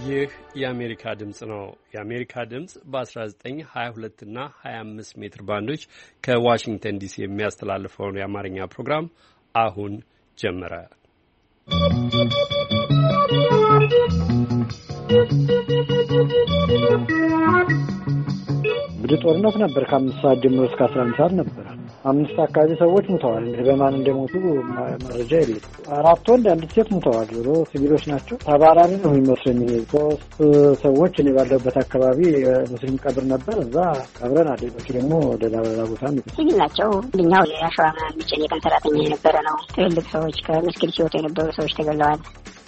ይህ የአሜሪካ ድምፅ ነው። የአሜሪካ ድምፅ በ1922 እና 25 ሜትር ባንዶች ከዋሽንግተን ዲሲ የሚያስተላልፈውን የአማርኛ ፕሮግራም አሁን ጀመረ። እንግዲህ ጦርነት ነበር። ከ5 ሰዓት ጀምሮ እስከ 11 ሰዓት ነበር። 5 አካባቢ ሰዎች ሙተዋል። እንግዲህ በማን እንደሞቱ መረጃ የለም። 4 ወንድ 1 ሴት ሙተዋል። ዞሮ ሲቪሎች ናቸው። ተባራሪ ነው የሚመስለኝ። 3 ሰዎች እኔ ባለሁበት አካባቢ ሙስሊም ቀብር ነበር። እዛ ቀብረን አደረች ደግሞ ወደ ሌላ ቦታ ነው። ሲቪል ናቸው። አንደኛው የአሸዋ ምጭን የቀን ሰራተኛ የነበረ ነው። ትልልቅ ሰዎች ከመስጊድ ሲወጡ የነበሩ ሰዎች ተገለዋል።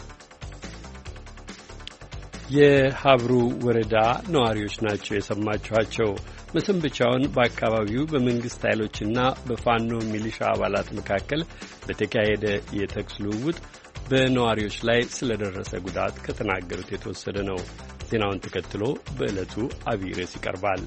የሀብሩ ወረዳ ነዋሪዎች ናቸው የሰማችኋቸው። መሰንበቻውን በአካባቢው በመንግስት ኃይሎችና በፋኖ ሚሊሻ አባላት መካከል በተካሄደ የተኩስ ልውውጥ በነዋሪዎች ላይ ስለደረሰ ጉዳት ከተናገሩት የተወሰደ ነው። ዜናውን ተከትሎ በዕለቱ አብይ ርዕስ ይቀርባል።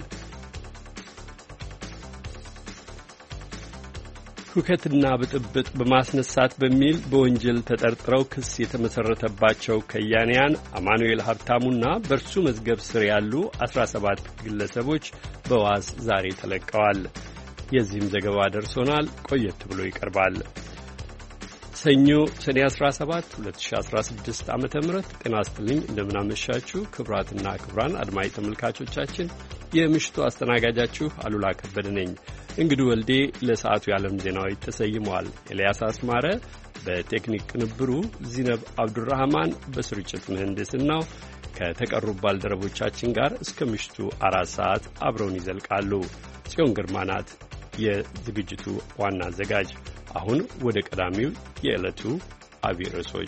ሁከትና ብጥብጥ በማስነሳት በሚል በወንጀል ተጠርጥረው ክስ የተመሰረተባቸው ከያንያን አማኑኤል ሀብታሙና በእርሱ መዝገብ ስር ያሉ 17 ግለሰቦች በዋስ ዛሬ ተለቀዋል። የዚህም ዘገባ ደርሶናል፣ ቆየት ብሎ ይቀርባል። ሰኞ ሰኔ 17 2016 ዓ.ም ጤና ይስጥልኝ። እንደምናመሻችሁ ክቡራትና ክቡራን አድማጭ ተመልካቾቻችን፣ የምሽቱ አስተናጋጃችሁ አሉላ ከበደ ነኝ። እንግዲህ ወልዴ ለሰዓቱ የዓለም ዜናዎች ተሰይመዋል። ኤልያስ አስማረ በቴክኒክ ቅንብሩ፣ ዚነብ አብዱራህማን በስርጭት ምህንድስናው ከተቀሩ ባልደረቦቻችን ጋር እስከ ምሽቱ 4 ሰዓት አብረውን ይዘልቃሉ። ጽዮን ግርማ ናት የዝግጅቱ ዋና አዘጋጅ። አሁን ወደ ቀዳሚው የዕለቱ አብይ ርዕሶች።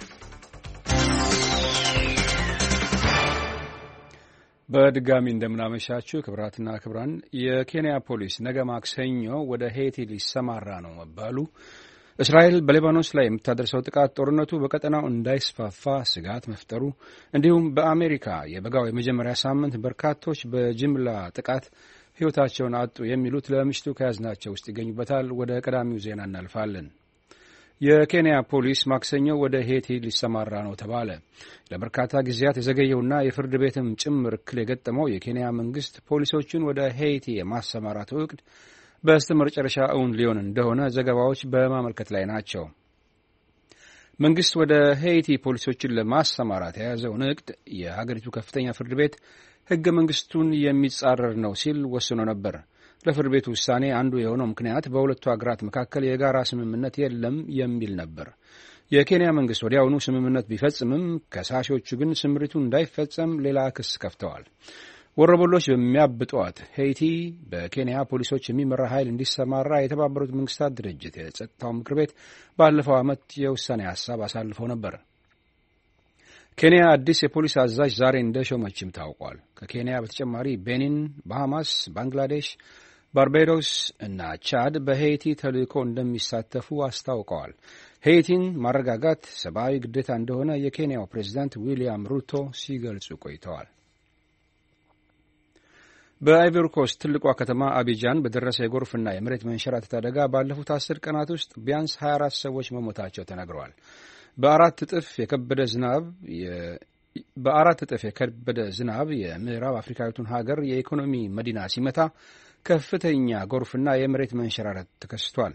በድጋሚ እንደምናመሻችሁ ክብራትና ክብራን። የኬንያ ፖሊስ ነገ ማክሰኞ ወደ ሄይቲ ሊሰማራ ነው መባሉ፣ እስራኤል በሊባኖስ ላይ የምታደርሰው ጥቃት ጦርነቱ በቀጠናው እንዳይስፋፋ ስጋት መፍጠሩ፣ እንዲሁም በአሜሪካ የበጋው የመጀመሪያ ሳምንት በርካቶች በጅምላ ጥቃት ሕይወታቸውን አጡ የሚሉት ለምሽቱ ከያዝናቸው ውስጥ ይገኙበታል። ወደ ቀዳሚው ዜና እናልፋለን። የኬንያ ፖሊስ ማክሰኞ ወደ ሄይቲ ሊሰማራ ነው ተባለ። ለበርካታ ጊዜያት የዘገየውና የፍርድ ቤትም ጭምር እክል የገጠመው የኬንያ መንግስት ፖሊሶቹን ወደ ሄይቲ የማሰማራቱ እቅድ በስተመጨረሻ እውን ሊሆን እንደሆነ ዘገባዎች በማመልከት ላይ ናቸው። መንግስት ወደ ሄይቲ ፖሊሶችን ለማሰማራት የያዘውን እቅድ የሀገሪቱ ከፍተኛ ፍርድ ቤት ሕገ መንግስቱን የሚጻረር ነው ሲል ወስኖ ነበር። ለፍርድ ቤቱ ውሳኔ አንዱ የሆነው ምክንያት በሁለቱ አገራት መካከል የጋራ ስምምነት የለም የሚል ነበር። የኬንያ መንግስት ወዲያውኑ ስምምነት ቢፈጽምም ከሳሾቹ ግን ስምሪቱ እንዳይፈጸም ሌላ ክስ ከፍተዋል። ወሮበሎች በሚያብጧት ሄይቲ በኬንያ ፖሊሶች የሚመራ ኃይል እንዲሰማራ የተባበሩት መንግስታት ድርጅት የጸጥታው ምክር ቤት ባለፈው ዓመት የውሳኔ ሀሳብ አሳልፈው ነበር። ኬንያ አዲስ የፖሊስ አዛዥ ዛሬ እንደሾመችም ታውቋል። ከኬንያ በተጨማሪ ቤኒን፣ ባሃማስ፣ ባንግላዴሽ፣ ባርባዶስ እና ቻድ በሄይቲ ተልእኮ እንደሚሳተፉ አስታውቀዋል። ሄይቲን ማረጋጋት ሰብአዊ ግዴታ እንደሆነ የኬንያው ፕሬዚዳንት ዊልያም ሩቶ ሲገልጹ ቆይተዋል። በአይቮሪ ኮስት ትልቋ ከተማ አቢጃን በደረሰ የጎርፍና የመሬት መንሸራተት አደጋ ባለፉት 10 ቀናት ውስጥ ቢያንስ 24 ሰዎች መሞታቸው ተነግረዋል። በአራት እጥፍ የከበደ ዝናብ የምዕራብ አፍሪካዊቱን ሀገር የኢኮኖሚ መዲና ሲመታ ከፍተኛ ጎርፍና የመሬት መንሸራተት ተከስቷል።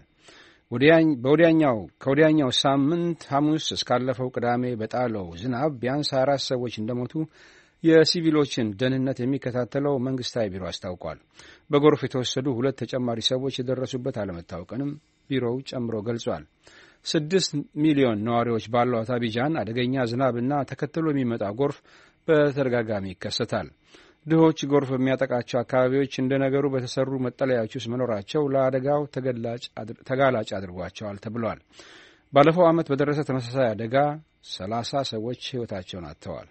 ከወዲያኛው ሳምንት ሐሙስ እስካለፈው ቅዳሜ በጣለው ዝናብ ቢያንስ 24 ሰዎች እንደሞቱ የሲቪሎችን ደህንነት የሚከታተለው መንግስታዊ ቢሮ አስታውቋል። በጎርፍ የተወሰዱ 2 ተጨማሪ ሰዎች የደረሱበት አለመታወቅንም ቢሮው ጨምሮ ገልጿል። 6 ሚሊዮን ነዋሪዎች ባሏት አቢጃን አደገኛ ዝናብና ተከትሎ የሚመጣ ጎርፍ በተደጋጋሚ ይከሰታል። ድሆች ጎርፍ በሚያጠቃቸው አካባቢዎች እንደ ነገሩ በተሰሩ መጠለያዎች ውስጥ መኖራቸው ለአደጋው ተጋላጭ አድርጓቸዋል ተብሏል። ባለፈው ዓመት በደረሰ ተመሳሳይ አደጋ 30 ሰዎች ሕይወታቸውን አጥተዋል።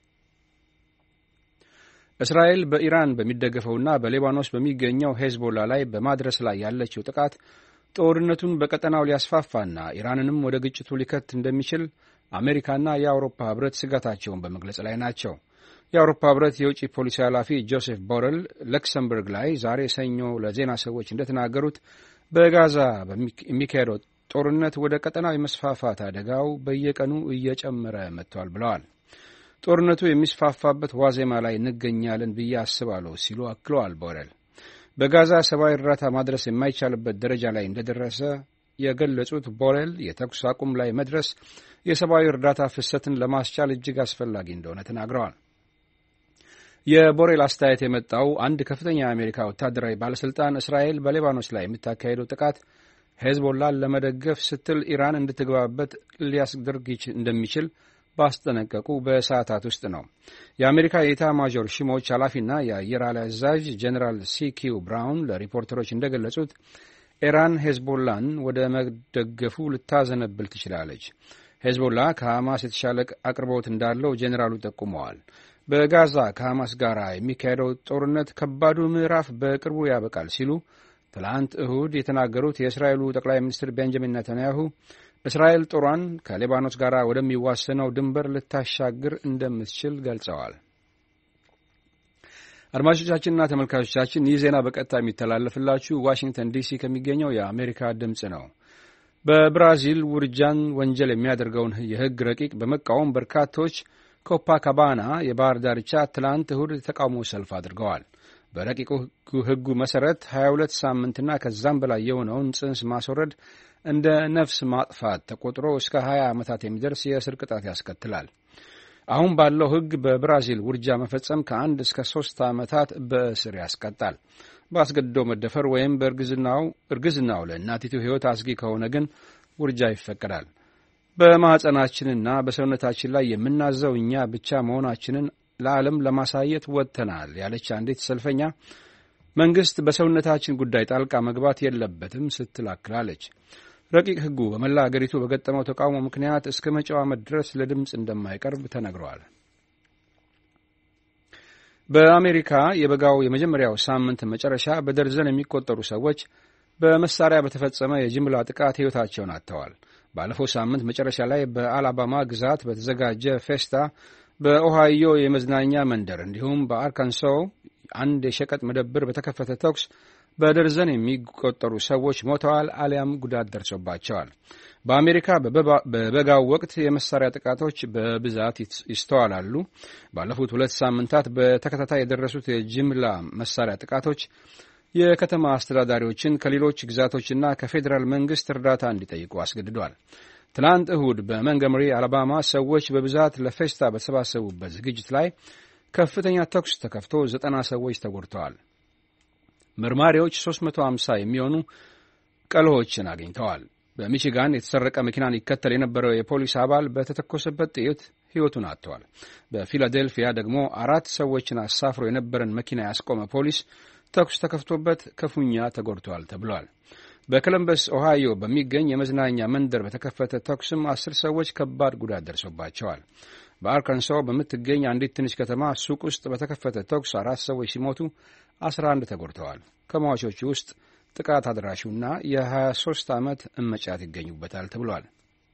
እስራኤል በኢራን በሚደገፈውና በሊባኖስ በሚገኘው ሄዝቦላ ላይ በማድረስ ላይ ያለችው ጥቃት ጦርነቱን በቀጠናው ሊያስፋፋና ኢራንንም ወደ ግጭቱ ሊከት እንደሚችል አሜሪካና የአውሮፓ ህብረት ስጋታቸውን በመግለጽ ላይ ናቸው። የአውሮፓ ህብረት የውጭ ፖሊሲ ኃላፊ ጆሴፍ ቦረል ለክሰምበርግ ላይ ዛሬ ሰኞ ለዜና ሰዎች እንደተናገሩት በጋዛ የሚካሄደው ጦርነት ወደ ቀጠናው የመስፋፋት አደጋው በየቀኑ እየጨመረ መጥቷል ብለዋል። ጦርነቱ የሚስፋፋበት ዋዜማ ላይ እንገኛለን ብዬ አስባለሁ ሲሉ አክለዋል ቦሬል። በጋዛ ሰብአዊ እርዳታ ማድረስ የማይቻልበት ደረጃ ላይ እንደደረሰ የገለጹት ቦሬል የተኩስ አቁም ላይ መድረስ የሰብአዊ እርዳታ ፍሰትን ለማስቻል እጅግ አስፈላጊ እንደሆነ ተናግረዋል። የቦሬል አስተያየት የመጣው አንድ ከፍተኛ የአሜሪካ ወታደራዊ ባለሥልጣን እስራኤል በሊባኖስ ላይ የምታካሄደው ጥቃት ሄዝቦላን ለመደገፍ ስትል ኢራን እንድትገባበት ሊያስደርግ እንደሚችል ባስጠነቀቁ በሰዓታት ውስጥ ነው። የአሜሪካ የኢታማዦር ሹሞች ኃላፊና የአየር ኃይል አዛዥ ጀኔራል ሲኪው ብራውን ለሪፖርተሮች እንደገለጹት ኢራን ሄዝቦላን ወደ መደገፉ ልታዘነብል ትችላለች። ሄዝቦላ ከሐማስ የተሻለ አቅርቦት እንዳለው ጄኔራሉ ጠቁመዋል። በጋዛ ከሐማስ ጋር የሚካሄደው ጦርነት ከባዱ ምዕራፍ በቅርቡ ያበቃል ሲሉ ትላንት እሁድ የተናገሩት የእስራኤሉ ጠቅላይ ሚኒስትር ቤንጃሚን ኔታንያሁ እስራኤል ጦሯን ከሊባኖስ ጋር ወደሚዋሰነው ድንበር ልታሻግር እንደምትችል ገልጸዋል። አድማጮቻችንና ተመልካቾቻችን ይህ ዜና በቀጥታ የሚተላለፍላችሁ ዋሽንግተን ዲሲ ከሚገኘው የአሜሪካ ድምፅ ነው። በብራዚል ውርጃን ወንጀል የሚያደርገውን የሕግ ረቂቅ በመቃወም በርካቶች ኮፓካባና የባህር ዳርቻ ትላንት እሁድ የተቃውሞ ሰልፍ አድርገዋል። በረቂቁ ሕጉ መሠረት 22 ሳምንትና ከዛም በላይ የሆነውን ጽንስ ማስወረድ እንደ ነፍስ ማጥፋት ተቆጥሮ እስከ 20 ዓመታት የሚደርስ የእስር ቅጣት ያስከትላል። አሁን ባለው ሕግ በብራዚል ውርጃ መፈጸም ከ1 እስከ 3 ዓመታት በእስር ያስቀጣል። በአስገድዶ መደፈር ወይም እርግዝናው ለእናቲቱ ሕይወት አስጊ ከሆነ ግን ውርጃ ይፈቀዳል። በማኅፀናችንና በሰውነታችን ላይ የምናዘው እኛ ብቻ መሆናችንን ለዓለም ለማሳየት ወጥተናል ያለች አንዲት ሰልፈኛ መንግሥት በሰውነታችን ጉዳይ ጣልቃ መግባት የለበትም ስትል አክላለች። ረቂቅ ሕጉ በመላ አገሪቱ በገጠመው ተቃውሞ ምክንያት እስከ መጪው ዓመት ድረስ ለድምፅ እንደማይቀርብ ተነግረዋል። በአሜሪካ የበጋው የመጀመሪያው ሳምንት መጨረሻ በደርዘን የሚቆጠሩ ሰዎች በመሳሪያ በተፈጸመ የጅምላ ጥቃት ሕይወታቸውን አጥተዋል። ባለፈው ሳምንት መጨረሻ ላይ በአላባማ ግዛት በተዘጋጀ ፌስታ፣ በኦሃዮ የመዝናኛ መንደር እንዲሁም በአርካንሶ አንድ የሸቀጥ መደብር በተከፈተ ተኩስ በደርዘን የሚቆጠሩ ሰዎች ሞተዋል አሊያም ጉዳት ደርሶባቸዋል። በአሜሪካ በበጋው ወቅት የመሳሪያ ጥቃቶች በብዛት ይስተዋላሉ። ባለፉት 2 ሳምንታት በተከታታይ የደረሱት የጅምላ መሳሪያ ጥቃቶች የከተማ አስተዳዳሪዎችን ከሌሎች ግዛቶችና ከፌዴራል መንግሥት እርዳታ እንዲጠይቁ አስገድዷል። ትናንት እሁድ በመንገምሪ አላባማ ሰዎች በብዛት ለፌስታ በተሰባሰቡበት ዝግጅት ላይ ከፍተኛ ተኩስ ተከፍቶ 90 ሰዎች ተጎድተዋል። መርማሪዎች 350 የሚሆኑ ቀለሆችን አግኝተዋል። በሚቺጋን የተሰረቀ መኪናን ይከተል የነበረው የፖሊስ አባል በተተኮሰበት ጥይት ሕይወቱን አጥተዋል። በፊላዴልፊያ ደግሞ 4 ሰዎችን አሳፍሮ የነበረን መኪና ያስቆመ ፖሊስ ተኩስ ተከፍቶበት ክፉኛ ተጎድተዋል ተብሏል። በኮለምበስ ኦሃዮ በሚገኝ የመዝናኛ መንደር በተከፈተ ተኩስም 10 ሰዎች ከባድ ጉዳት ደርሶባቸዋል። በአርካንሶ በምትገኝ አንዲት ትንሽ ከተማ ሱቅ ውስጥ በተከፈተ ተኩስ 4 ሰዎች ሲሞቱ 11 ተጎድተዋል። ከሟቾቹ ውስጥ ጥቃት አድራሹና የ23 ዓመት እመጫት ይገኙበታል ተብሏል።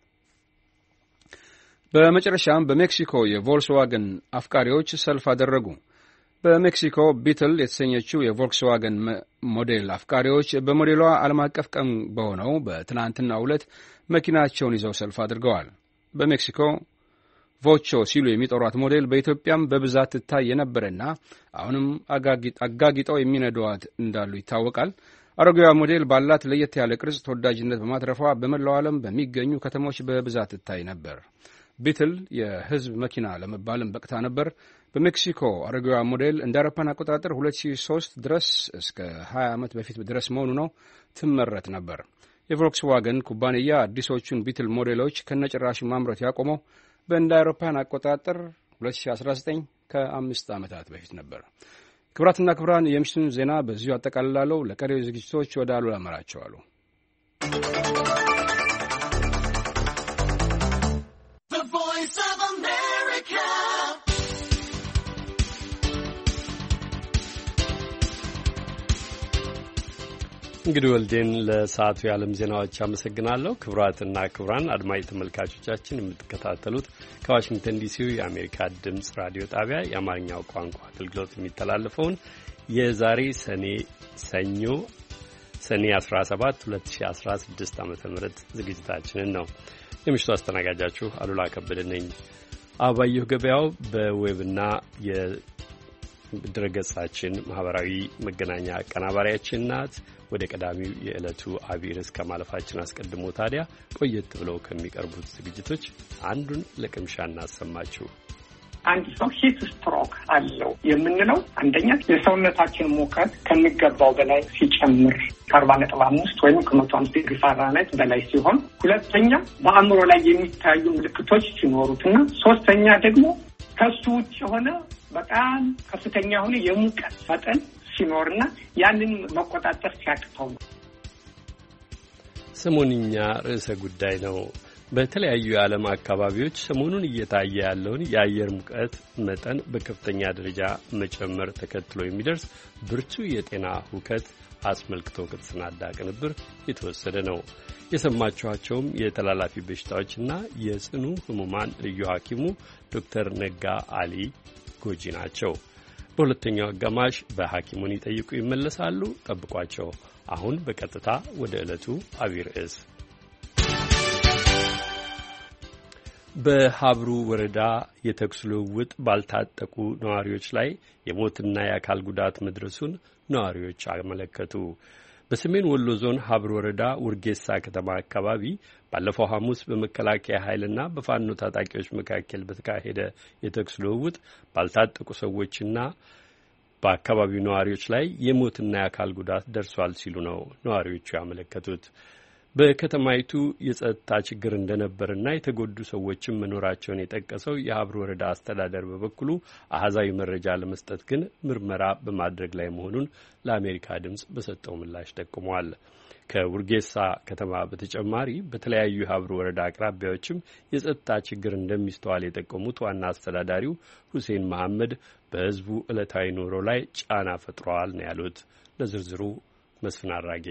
በመጨረሻም በሜክሲኮ የቮልክስዋገን አፍቃሪዎች ሰልፍ አደረጉ። በሜክሲኮ ቢትል የተሰኘችው የቮልክስዋገን ሞዴል አፍቃሪዎች በሞዴሏ ዓለም አቀፍ ቀን በሆነው በትናንትናው ዕለት መኪናቸውን ይዘው ሰልፍ አድርገዋል። በሜክሲኮ ቮቾ ሲሉ የሚጠሯት ሞዴል በኢትዮጵያም በብዛት ትታይ የነበረና አሁንም አጋጊጠው የሚነዷት እንዳሉ ይታወቃል። አሮጌዋ ሞዴል ባላት ለየት ያለ ቅርጽ ተወዳጅነት በማትረፏ በመላው ዓለም በሚገኙ ከተሞች በብዛት ትታይ ነበር። ቢትል የሕዝብ መኪና ለመባልም በቅታ ነበር። በሜክሲኮ አሮጌዋ ሞዴል እንደ አውሮፓውያን አቆጣጠር 2003 ድረስ እስከ 20 ዓመት በፊት ድረስ መሆኑ ነው ትመረት ነበር። የቮልክስዋገን ኩባንያ አዲሶቹን ቢትል ሞዴሎች ከነጭራሹ ማምረት ያቆመው በእንደ አውሮፓውያን አቆጣጠር 2019 ከ5 ዓመታት በፊት ነበር። ክቡራትና ክቡራን የምሽቱን ዜና በዚሁ አጠቃልላለሁ። ለቀሪው ዝግጅቶች ወደ አሉላ አመራቸዋለሁ። እንግዲህ ወልዴን ለሰዓቱ የዓለም ዜናዎች አመሰግናለሁ። ክቡራትና ክቡራን አድማጭ ተመልካቾቻችን የምትከታተሉት ከዋሽንግተን ዲሲው የአሜሪካ ድምፅ ራዲዮ ጣቢያ የአማርኛው ቋንቋ አገልግሎት የሚተላለፈውን የዛሬ ሰኞ ሰኔ 17 2016 ዓ.ም ዝግጅታችንን ነው። የምሽቱ አስተናጋጃችሁ አሉላ ከበደ ነኝ። አባየሁ ገበያው በዌብና የድረገጻችን ማህበራዊ መገናኛ አቀናባሪያችን ናት። ወደ ቀዳሚው የዕለቱ አብይ ርዕስ ከማለፋችን አስቀድሞ ታዲያ ቆየት ብለው ከሚቀርቡት ዝግጅቶች አንዱን ለቅምሻ እናሰማችሁ። አንድ ሰው ሂት ስትሮክ አለው የምንለው አንደኛ የሰውነታችን ሙቀት ከሚገባው በላይ ሲጨምር 40.5 ወይም ከ105 ዲግሪ ፋራናይት በላይ ሲሆን፣ ሁለተኛ በአእምሮ ላይ የሚታዩ ምልክቶች ሲኖሩትና ሶስተኛ ደግሞ ከሱ ውጭ የሆነ በጣም ከፍተኛ የሆነ የሙቀት መጠን ሲኖርና ያንን መቆጣጠር ሲያቅተው ነው። ሰሞንኛ ርዕሰ ጉዳይ ነው። በተለያዩ የዓለም አካባቢዎች ሰሞኑን እየታየ ያለውን የአየር ሙቀት መጠን በከፍተኛ ደረጃ መጨመር ተከትሎ የሚደርስ ብርቱ የጤና ሁከት አስመልክቶ ከተሰናዳ ቅንብር የተወሰደ ነው። የሰማችኋቸውም የተላላፊ በሽታዎችና የጽኑ ህሙማን ልዩ ሐኪሙ ዶክተር ነጋ አሊ ጎጂ ናቸው። በሁለተኛው አጋማሽ በሐኪሙን ይጠይቁ ይመለሳሉ። ጠብቋቸው። አሁን በቀጥታ ወደ ዕለቱ አብይ ርዕስ። በሀብሩ ወረዳ የተኩስ ልውውጥ ባልታጠቁ ነዋሪዎች ላይ የሞትና የአካል ጉዳት መድረሱን ነዋሪዎች አመለከቱ። በሰሜን ወሎ ዞን ሀብሩ ወረዳ ውርጌሳ ከተማ አካባቢ ባለፈው ሐሙስ በመከላከያ ኃይልና በፋኖ ታጣቂዎች መካከል በተካሄደ የተኩስ ልውውጥ ባልታጠቁ ሰዎችና በአካባቢው ነዋሪዎች ላይ የሞትና የአካል ጉዳት ደርሷል ሲሉ ነው ነዋሪዎቹ ያመለከቱት። በከተማይቱ የጸጥታ ችግር እንደነበርና የተጎዱ ሰዎችም መኖራቸውን የጠቀሰው የሀብሩ ወረዳ አስተዳደር በበኩሉ አሃዛዊ መረጃ ለመስጠት ግን ምርመራ በማድረግ ላይ መሆኑን ለአሜሪካ ድምፅ በሰጠው ምላሽ ጠቁሟል። ከውርጌሳ ከተማ በተጨማሪ በተለያዩ የሀብሩ ወረዳ አቅራቢያዎችም የጸጥታ ችግር እንደሚስተዋል የጠቆሙት ዋና አስተዳዳሪው ሁሴን መሐመድ በሕዝቡ ዕለታዊ ኑሮ ላይ ጫና ፈጥረዋል ነው ያሉት። ለዝርዝሩ መስፍን አራጌ።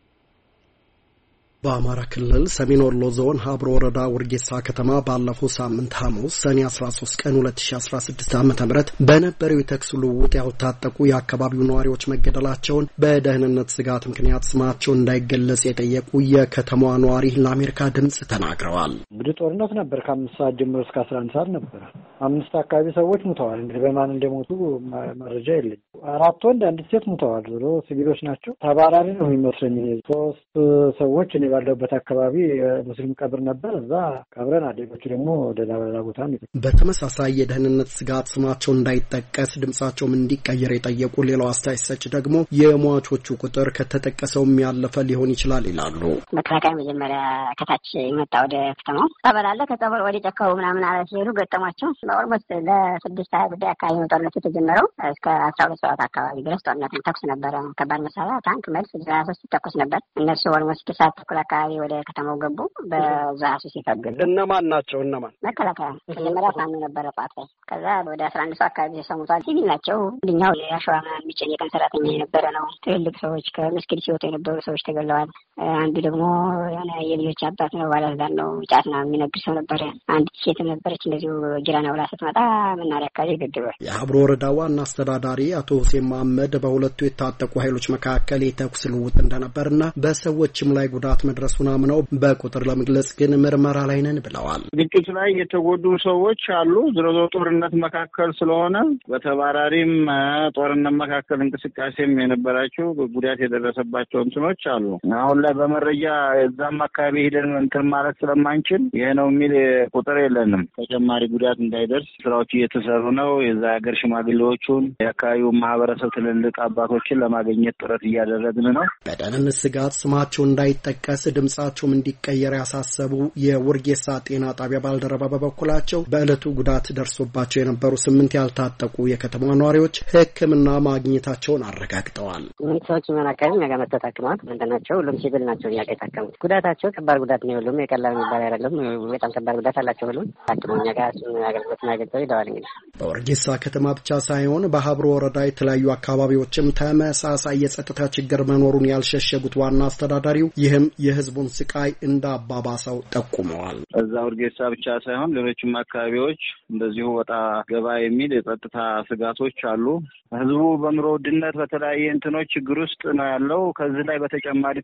በአማራ ክልል ሰሜን ወሎ ዞን ሀብሮ ወረዳ ውርጌሳ ከተማ ባለፈው ሳምንት ሐሙስ ሰኔ 13 ቀን 2016 ዓ.ም በነበረው የተኩስ ልውውጥ ያልታጠቁ የአካባቢው ነዋሪዎች መገደላቸውን በደህንነት ስጋት ምክንያት ስማቸው እንዳይገለጽ የጠየቁ የከተማዋ ነዋሪ ለአሜሪካ ድምጽ ተናግረዋል። እንግዲህ ጦርነት ነበር። ከ5 ሰዓት ጀምሮ እስከ 11 ሰዓት ነበር። 5 አካባቢ ሰዎች ሙተዋል። እንግዲህ በማን እንደሞቱ መረጃ የለኝም። 4 ወንድ 1 ሴት ሙተዋል። ብሎ ሲቪሎች ናቸው። ተባራሪ ነው የሚመስለኝ። 3 ሰዎች ባለበት አካባቢ ሙስሊም ቀብር ነበር። እዛ ቀብረን አደጎቹ ደግሞ ወደ ሌላ ቦታ ነው። በተመሳሳይ የደህንነት ስጋት ስማቸው እንዳይጠቀስ ድምጻቸውም እንዲቀየር የጠየቁ ሌላው አስተያየት ሰጭ ደግሞ የሟቾቹ ቁጥር ከተጠቀሰውም ያለፈ ሊሆን ይችላል ይላሉ። መከላከያ መጀመሪያ ከታች መጣ ወደ ከተማው ጸበል አለ። ከጸበል ወደ ጨካው ምናምን አለ ሲሄዱ ገጠሟቸው። ኦልሞስት ለ6 ጉዳይ አካባቢ ነው ጦርነቱ የተጀመረው። እስከ 12 ሰዓት አካባቢ ድረስ ጦርነት ተኩስ ነበረ። ከባድ መሳሪያ ታንክ፣ መልስ 23 ተኩስ ነበር። እነሱ ኦልሞስት ሰዓት አካባቢ ወደ ከተማው ገቡ። በዛ ሲፈግዱ እነማን ናቸው? እነማን? መከላከያ መጀመሪያ ፋኖ ነበረ ጧት ላይ። ከዛ ወደ 11 ሰዓት አካባቢ ሰሙታል። ሲቪል ናቸው። አንደኛው የአሸዋ የሚጭን የቀን ሰራተኛ የነበረ ነው። ትልልቅ ሰዎች ከመስጊድ ሲወጡ የነበሩ ሰዎች ተገለዋል። አንዱ ደግሞ የሆነ የልጆች አባት ነው፣ ባለትዳር ነው፣ ጫት ነው የሚነግድ ሰው ነበረ። አንድ ሴት ነበረች እንደዚሁ ጅራና ብላ ስትመጣ መናሪያ አካባቢ ገድሏል። የሀብሮ ወረዳ ዋና አስተዳዳሪ አቶ ሁሴን መሐመድ በሁለቱ የታጠቁ ኃይሎች መካከል የተኩስ ልውውጥ እንደነበርና በሰዎችም ላይ ጉዳት መድረሱን አምነው በቁጥር ለመግለጽ ግን ምርመራ ላይ ነን ብለዋል። ግጭት ላይ የተጎዱ ሰዎች አሉ። ዝሮ ጦርነት መካከል ስለሆነ በተባራሪም ጦርነት መካከል እንቅስቃሴም የነበራቸው ጉዳት የደረሰባቸው እንትኖች አሉ። አሁን ላይ በመረጃ እዛም አካባቢ ሄደን እንትን ማለት ስለማንችል ይሄ ነው የሚል ቁጥር የለንም። ተጨማሪ ጉዳት እንዳይደርስ ስራዎች እየተሰሩ ነው። የዛ ሀገር ሽማግሌዎቹን የአካባቢው ማህበረሰብ ትልልቅ አባቶችን ለማግኘት ጥረት እያደረግን ነው። በደህንነት ስጋት ስማቸው እንዳይጠቀስ ድምጻቸውም እንዲቀየር ያሳሰቡ የውርጌሳ ጤና ጣቢያ ባልደረባ በበኩላቸው በዕለቱ ጉዳት ደርሶባቸው የነበሩ 8 ያልታጠቁ የከተማ ነዋሪዎች ሕክምና ማግኘታቸውን አረጋግጠዋል። ሰዎች መናከል ነገር መተታከማት እንደናቸው ሁሉም ሲቪል ናቸው። ያቀ ታከሙት ጉዳታቸው ከባድ ጉዳት ነው። ሁሉም የቀላል የሚባል አይደለም። በጣም ከባድ ጉዳት አላቸው። ሁሉም ታክሞኛ ጋር አገልግሎት ማግኘት ይደዋል። እንግዲህ በውርጌሳ ከተማ ብቻ ሳይሆን በሀብሮ ወረዳ የተለያዩ አካባቢዎችም ተመሳሳይ የጸጥታ ችግር መኖሩን ያልሸሸጉት ዋና አስተዳዳሪው ይህም የህዝቡን ስቃይ እንዳባባሰው ጠቁመዋል። እዛ ውርጌሳ ብቻ ሳይሆን ሌሎችም አካባቢዎች እንደዚሁ ወጣ ገባ የሚል የጸጥታ ስጋቶች አሉ። ህዝቡ በኑሮ ውድነት በተለያየ እንትኖች ችግር ውስጥ ነው ያለው። ከዚህ ላይ በተጨማሪ ጦርነት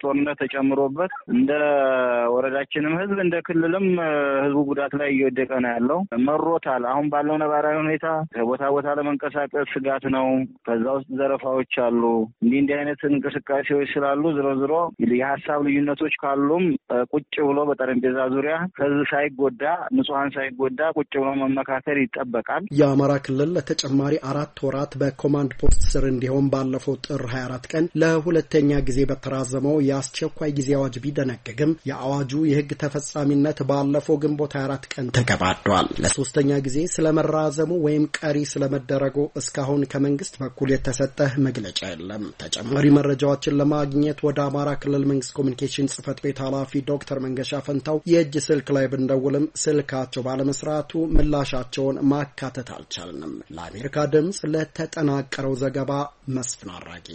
ተጨምሮበት እንደ ወረዳችንም ህዝብ እንደ ክልልም ህዝቡ ጉዳት ላይ እየወደቀ ነው ያለው። መሮታል። አሁን ባለው ነባራዊ ሁኔታ ከቦታ ቦታ ለመንቀሳቀስ ስጋት ነው። ከዛ ውስጥ ዘረፋዎች አሉ። እንዲህ አይነት እንቅስቃሴዎች ስላሉ ዝሮ የሀሳብ ልዩነቶች ካሉም ቁጭ ብሎ በጠረጴዛ ዙሪያ ህዝብ ሳይጎዳ ንጹሃን ሳይጎዳ ቁጭ ብሎ መመካከር ይጠበቃል። የአማራ ክልል ለተጨማሪ 4 ወራት በኮማንድ ፖስት ስር እንዲሆን ባለፈው ጥር 24 ቀን ለሁለተኛ ጊዜ በተራዘመው የአስቸኳይ ጊዜ አዋጅ ቢደነገግም የአዋጁ የህግ ተፈጻሚነት ባለፈው ግንቦት 24 ቀን ተገባዷል። ለሶስተኛ ጊዜ ስለመራዘሙ ወይም ቀሪ ስለመደረጉ እስካሁን ከመንግስት በኩል የተሰጠ መግለጫ የለም። ተጨማሪ መረጃዎችን ለማግኘት ወደ አማራ ክልል መንግስት ኮሚኒኬሽን ጽህፈት ቤት ኃላፊ ዶክተር መንገሻ ፈንታው የእጅ ስልክ ላይ ብንደውልም ስልካቸው ባለመስራቱ ምላሻቸውን ማካተት አልቻልንም። ለአሜሪካ ድምጽ ለተጠናቀረው ዘገባ መስፍን አራጌ።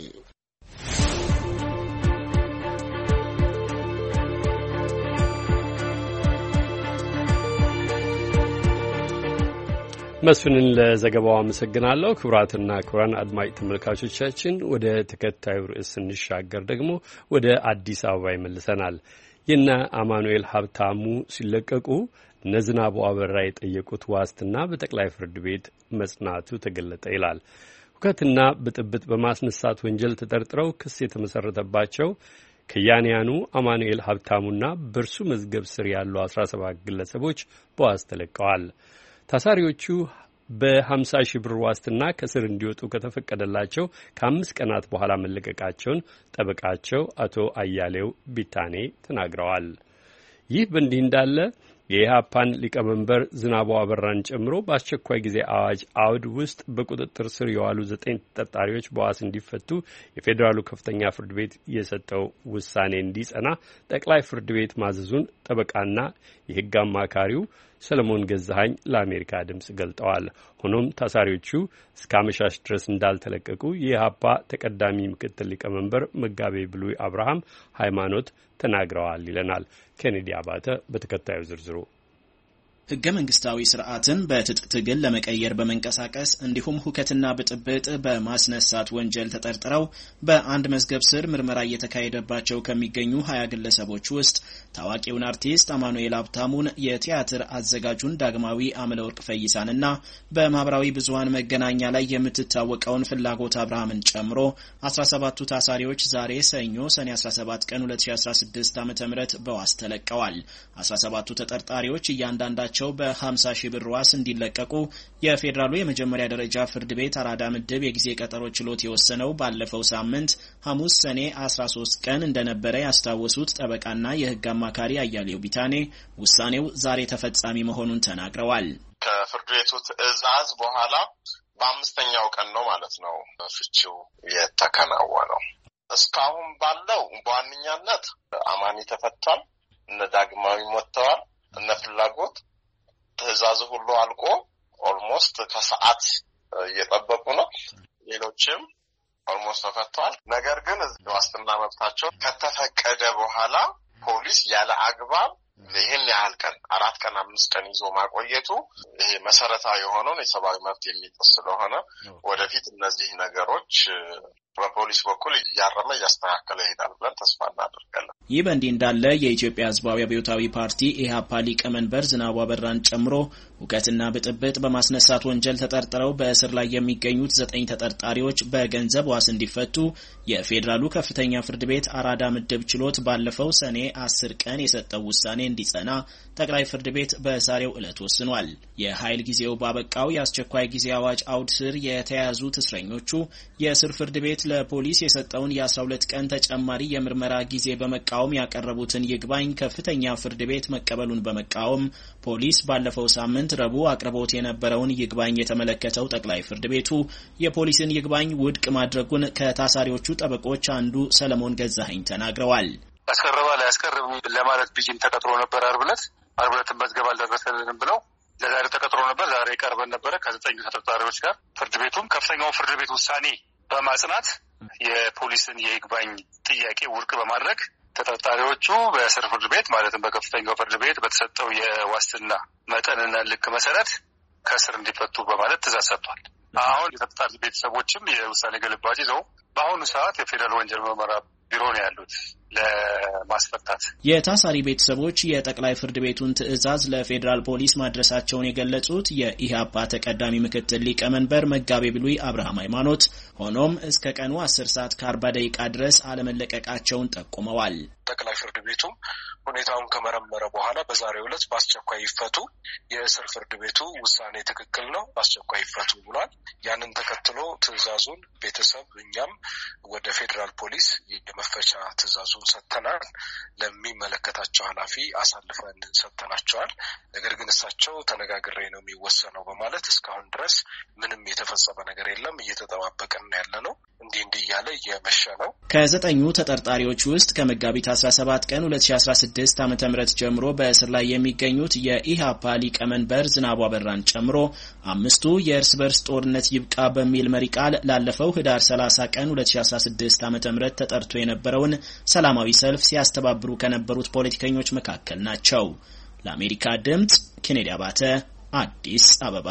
መስፍንን ለዘገባው አመሰግናለሁ። ክቡራትና ክቡራን አድማጭ ተመልካቾቻችን ወደ ተከታዩ ርዕስ ስንሻገር ደግሞ ወደ አዲስ አበባ ይመልሰናል። የነ አማኑኤል ሀብታሙ ሲለቀቁ እነ ዝናቡ አበራ የጠየቁት ዋስትና በጠቅላይ ፍርድ ቤት መጽናቱ ተገለጠ ይላል። ሁከትና ብጥብጥ በማስነሳት ወንጀል ተጠርጥረው ክስ የተመሰረተባቸው ከያንያኑ አማኑኤል ሀብታሙና በእርሱ መዝገብ ስር ያሉ 17 ግለሰቦች በዋስ ተለቀዋል። ታሳሪዎቹ በ50 ሺህ ብር ዋስትና ከስር እንዲወጡ ከተፈቀደላቸው ከ5 ቀናት በኋላ መለቀቃቸውን ጠበቃቸው አቶ አያሌው ቢታኔ ተናግረዋል። ይህ በእንዲህ እንዳለ የኢህአፓን ሊቀመንበር ዝናቡ አበራን ጨምሮ በአስቸኳይ ጊዜ አዋጅ አውድ ውስጥ በቁጥጥር ስር የዋሉ 9 ተጠርጣሪዎች በዋስ እንዲፈቱ የፌዴራሉ ከፍተኛ ፍርድ ቤት የሰጠው ውሳኔ እንዲጸና ጠቅላይ ፍርድ ቤት ማዘዙን ጠበቃና የሕግ አማካሪው ሰለሞን ገዛኸኝ ለአሜሪካ ድምጽ ገልጠዋል። ሆኖም ታሳሪዎቹ እስከ አመሻሽ ድረስ እንዳልተለቀቁ የኢህአፓ ተቀዳሚ ምክትል ሊቀመንበር መጋቤ ብሉይ አብርሃም ሃይማኖት ተናግረዋል ይለናል ኬኔዲ አባተ በተከታዩ ዝርዝሩ። ህገ መንግስታዊ ስርዓትን በትጥቅ ትግል ለመቀየር በመንቀሳቀስ እንዲሁም ሁከትና ብጥብጥ በማስነሳት ወንጀል ተጠርጥረው በአንድ መዝገብ ስር ምርመራ እየተካሄደባቸው ከሚገኙ 20 ግለሰቦች ውስጥ ታዋቂውን አርቲስት አማኑኤል ሀብታሙን፣ የቲያትር አዘጋጁን ዳግማዊ አምለወርቅ ፈይሳንና በማህበራዊ ብዙሃን መገናኛ ላይ የምትታወቀውን ፍላጎት አብርሃምን ጨምሮ 17ቱ ታሳሪዎች ዛሬ ሰኞ ሰኔ 17 ቀን 2016 ዓ.ም በዋስ ተለቀዋል። 17ቱ ተጠርጣሪዎች እያንዳንዳቸው በ50 ሺህ ብር ዋስ እንዲለቀቁ የፌዴራሉ የመጀመሪያ ደረጃ ፍርድ ቤት አራዳ ምድብ የጊዜ ቀጠሮ ችሎት የወሰነው ባለፈው ሳምንት ሐሙስ ሰኔ 13 ቀን እንደነበረ ያስታወሱት ጠበቃና የህግ አማካሪ አያሌው ቢታኔ ውሳኔው ዛሬ ተፈጻሚ መሆኑን ተናግረዋል። ከፍርድ ቤቱ ትዕዛዝ በኋላ በ5ኛው ቀን ነው ማለት ነው ፍቺው የተከናወነው። እስካሁን ባለው በዋነኛነት አማኒ ተፈቷል፣ እነ ዳግማዊ ሞተዋል፣ እነ ፍላጎት ትዕዛዙ ሁሉ አልቆ ኦልሞስት ከሰዓት እየጠበቁ ነው። ሌሎችም ኦልሞስት ተፈቷል። ነገር ግን ዋስትና መብታቸው ከተፈቀደ በኋላ ፖሊስ ያለ አግባብ ይህን ያህል ቀን 4 ቀን 5 ቀን ይዞ ማቆየቱ ይሄ መሰረታዊ የሆነውን የሰብአዊ መብት የሚጥስ ስለሆነ ወደፊት እነዚህ ነገሮች በፖሊስ በኩል እያረመ እያስተካከለ ይሄዳል ብለን ተስፋ እናደርጋለን። ይህ በእንዲህ እንዳለ የኢትዮጵያ ሕዝባዊ አብዮታዊ ፓርቲ ኢህአፓ ሊቀመንበር ዝናቡ አበራን ጨምሮ ሁከትና ብጥብጥ በማስነሳት ወንጀል ተጠርጥረው በእስር ላይ የሚገኙት 9 ተጠርጣሪዎች በገንዘብ ዋስ እንዲፈቱ የፌዴራሉ ከፍተኛ ፍርድ ቤት አራዳ ምድብ ችሎት ባለፈው ሰኔ 10 ቀን የሰጠው ውሳኔ እንዲጸና ጠቅላይ ፍርድ ቤት በዛሬው ዕለት ወስኗል። የኃይል ጊዜው ባበቃው የአስቸኳይ ጊዜ አዋጅ አውድ ስር የተያዙት እስረኞቹ የእስር ፍርድ ቤት ለፖሊስ የሰጠውን የ12 ቀን ተጨማሪ የምርመራ ጊዜ በመቃወም ያቀረቡትን ይግባኝ ከፍተኛ ፍርድ ቤት መቀበሉን በመቃወም ፖሊስ ባለፈው ሳምንት ረቡዕ አቅርቦት የነበረውን ይግባኝ የተመለከተው ጠቅላይ ፍርድ ቤቱ የፖሊስን ይግባኝ ውድቅ ማድረጉን ከታሳሪዎቹ ጠበቆች አንዱ ሰለሞን ገዛኸኝ ተናግረዋል። ያስቀርባል ያስቀርብ ለማለት ብይን ተቀጥሮ ነበር። ዓርብ ዕለት መዝገብ አልደረሰልንም ብለው ለዛሬ ተቀጥሮ ነበር። ዛሬ ቀርበን ነበረ ከ9 ተጠርጣሪዎች ጋር። ፍርድ ቤቱም ከፍተኛው ፍርድ ቤት ውሳኔ በማጽናት የፖሊስን የይግባኝ ጥያቄ ውድቅ በማድረግ ተጠርጣሪዎቹ በስር ፍርድ ቤት ማለትም በከፍተኛው ፍርድ ቤት በተሰጠው የዋስትና መጠንና ልክ መሰረት ከስር እንዲፈቱ በማለት ትዕዛዝ ሰጥቷል። አሁን የተጠርጣሪ ቤተሰቦችም የውሳኔ ግልባጭ ይዘው በአሁኑ ሰዓት የፌዴራል ወንጀል ምርመራ ቢሮ ነው ያሉት። ለማስፈታት የታሳሪ ቤተሰቦች የጠቅላይ ፍርድ ቤቱን ትዕዛዝ ለፌዴራል ፖሊስ ማድረሳቸውን የገለጹት የኢህአፓ ተቀዳሚ ምክትል ሊቀመንበር መጋቤ ብሉይ አብርሃም ሃይማኖት ሆኖም እስከ ቀኑ 10:40 ድረስ አለመለቀቃቸውን ጠቁመዋል። ጠቅላይ ፍርድ ቤቱ ሁኔታውን ከመረመረ በኋላ በዛሬው ዕለት በአስቸኳይ ይፈቱ፣ የእስር ፍርድ ቤቱ ውሳኔ ትክክል ነው፣ በአስቸኳይ ይፈቱ ብሏል። ያንን ተከትሎ ትዕዛዙን ቤተሰብ እኛም ወደ ፌዴራል ፖሊስ የመፈቻ ትዕዛዙን ሰጥተናል። ለሚመለከታቸው ኃላፊ አሳልፈን ሰጥተናቸዋል። ነገር ግን እሳቸው ተነጋግሬ ነው የሚወሰነው በማለት እስካሁን ድረስ ምንም የተፈጸመ ነገር የለም፣ እየተጠባበቅን ያለ ነው። እንዲህ እያለ እየመሸ ነው። ከ9 ተጠርጣሪዎች ውስጥ ከመጋቢት 17 ቀን 2016 ዓ.ም ጀምሮ በእስር ላይ የሚገኙት የኢህአፓ ሊቀመንበር ዝናቡ አበራን ጨምሮ 5ቱ የእርስ በርስ ጦርነት ይብቃ በሚል መሪ ቃል ላለፈው ህዳር 30 ቀን 2016 ዓ.ም ተጠርቶ የነበረውን ሰላማዊ ሰልፍ ሲያስተባብሩ ከነበሩት ፖለቲከኞች መካከል ናቸው። ለአሜሪካ ድምጽ ኬኔዲ አባተ አዲስ አበባ።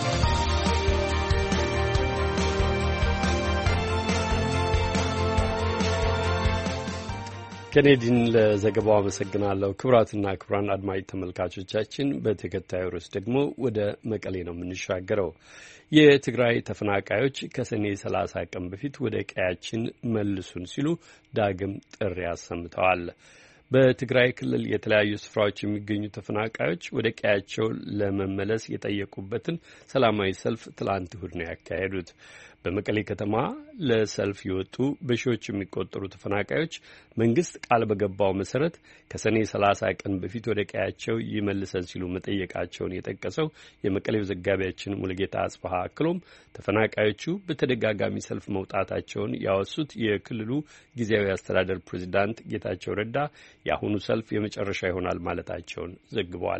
ኬኔዲን ለዘገባው አመሰግናለሁ። ክቡራትና ክቡራን አድማጭ ተመልካቾቻችን በተከታዩ ርዕስ ደግሞ ወደ መቀሌ ነው የምንሻገረው። የትግራይ ተፈናቃዮች ከሰኔ 30 ቀን በፊት ወደ ቀያችን መልሱን ሲሉ ዳግም ጥሪ አሰምተዋል። በትግራይ ክልል የተለያዩ ስፍራዎች የሚገኙ ተፈናቃዮች ወደ ቀያቸው ለመመለስ የጠየቁበትን ሰላማዊ ሰልፍ ትላንት እሁድ ነው ያካሄዱት። በመቀሌ ከተማ ለሰልፍ የወጡ በሺዎች የሚቆጠሩ ተፈናቃዮች መንግስት ቃል በገባው መሰረት ከሰኔ 30 ቀን በፊት ወደ ቀያቸው ይመልሰን ሲሉ መጠየቃቸውን የጠቀሰው የመቀሌው ዘጋቢያችን ሙሉጌታ አጽባሃ አክሎም ተፈናቃዮቹ በተደጋጋሚ ሰልፍ መውጣታቸውን ያወሱት የክልሉ ጊዜያዊ አስተዳደር ፕሬዚዳንት ጌታቸው ረዳ የአሁኑ ሰልፍ የመጨረሻ ይሆናል ማለታቸውን ዘግበዋል።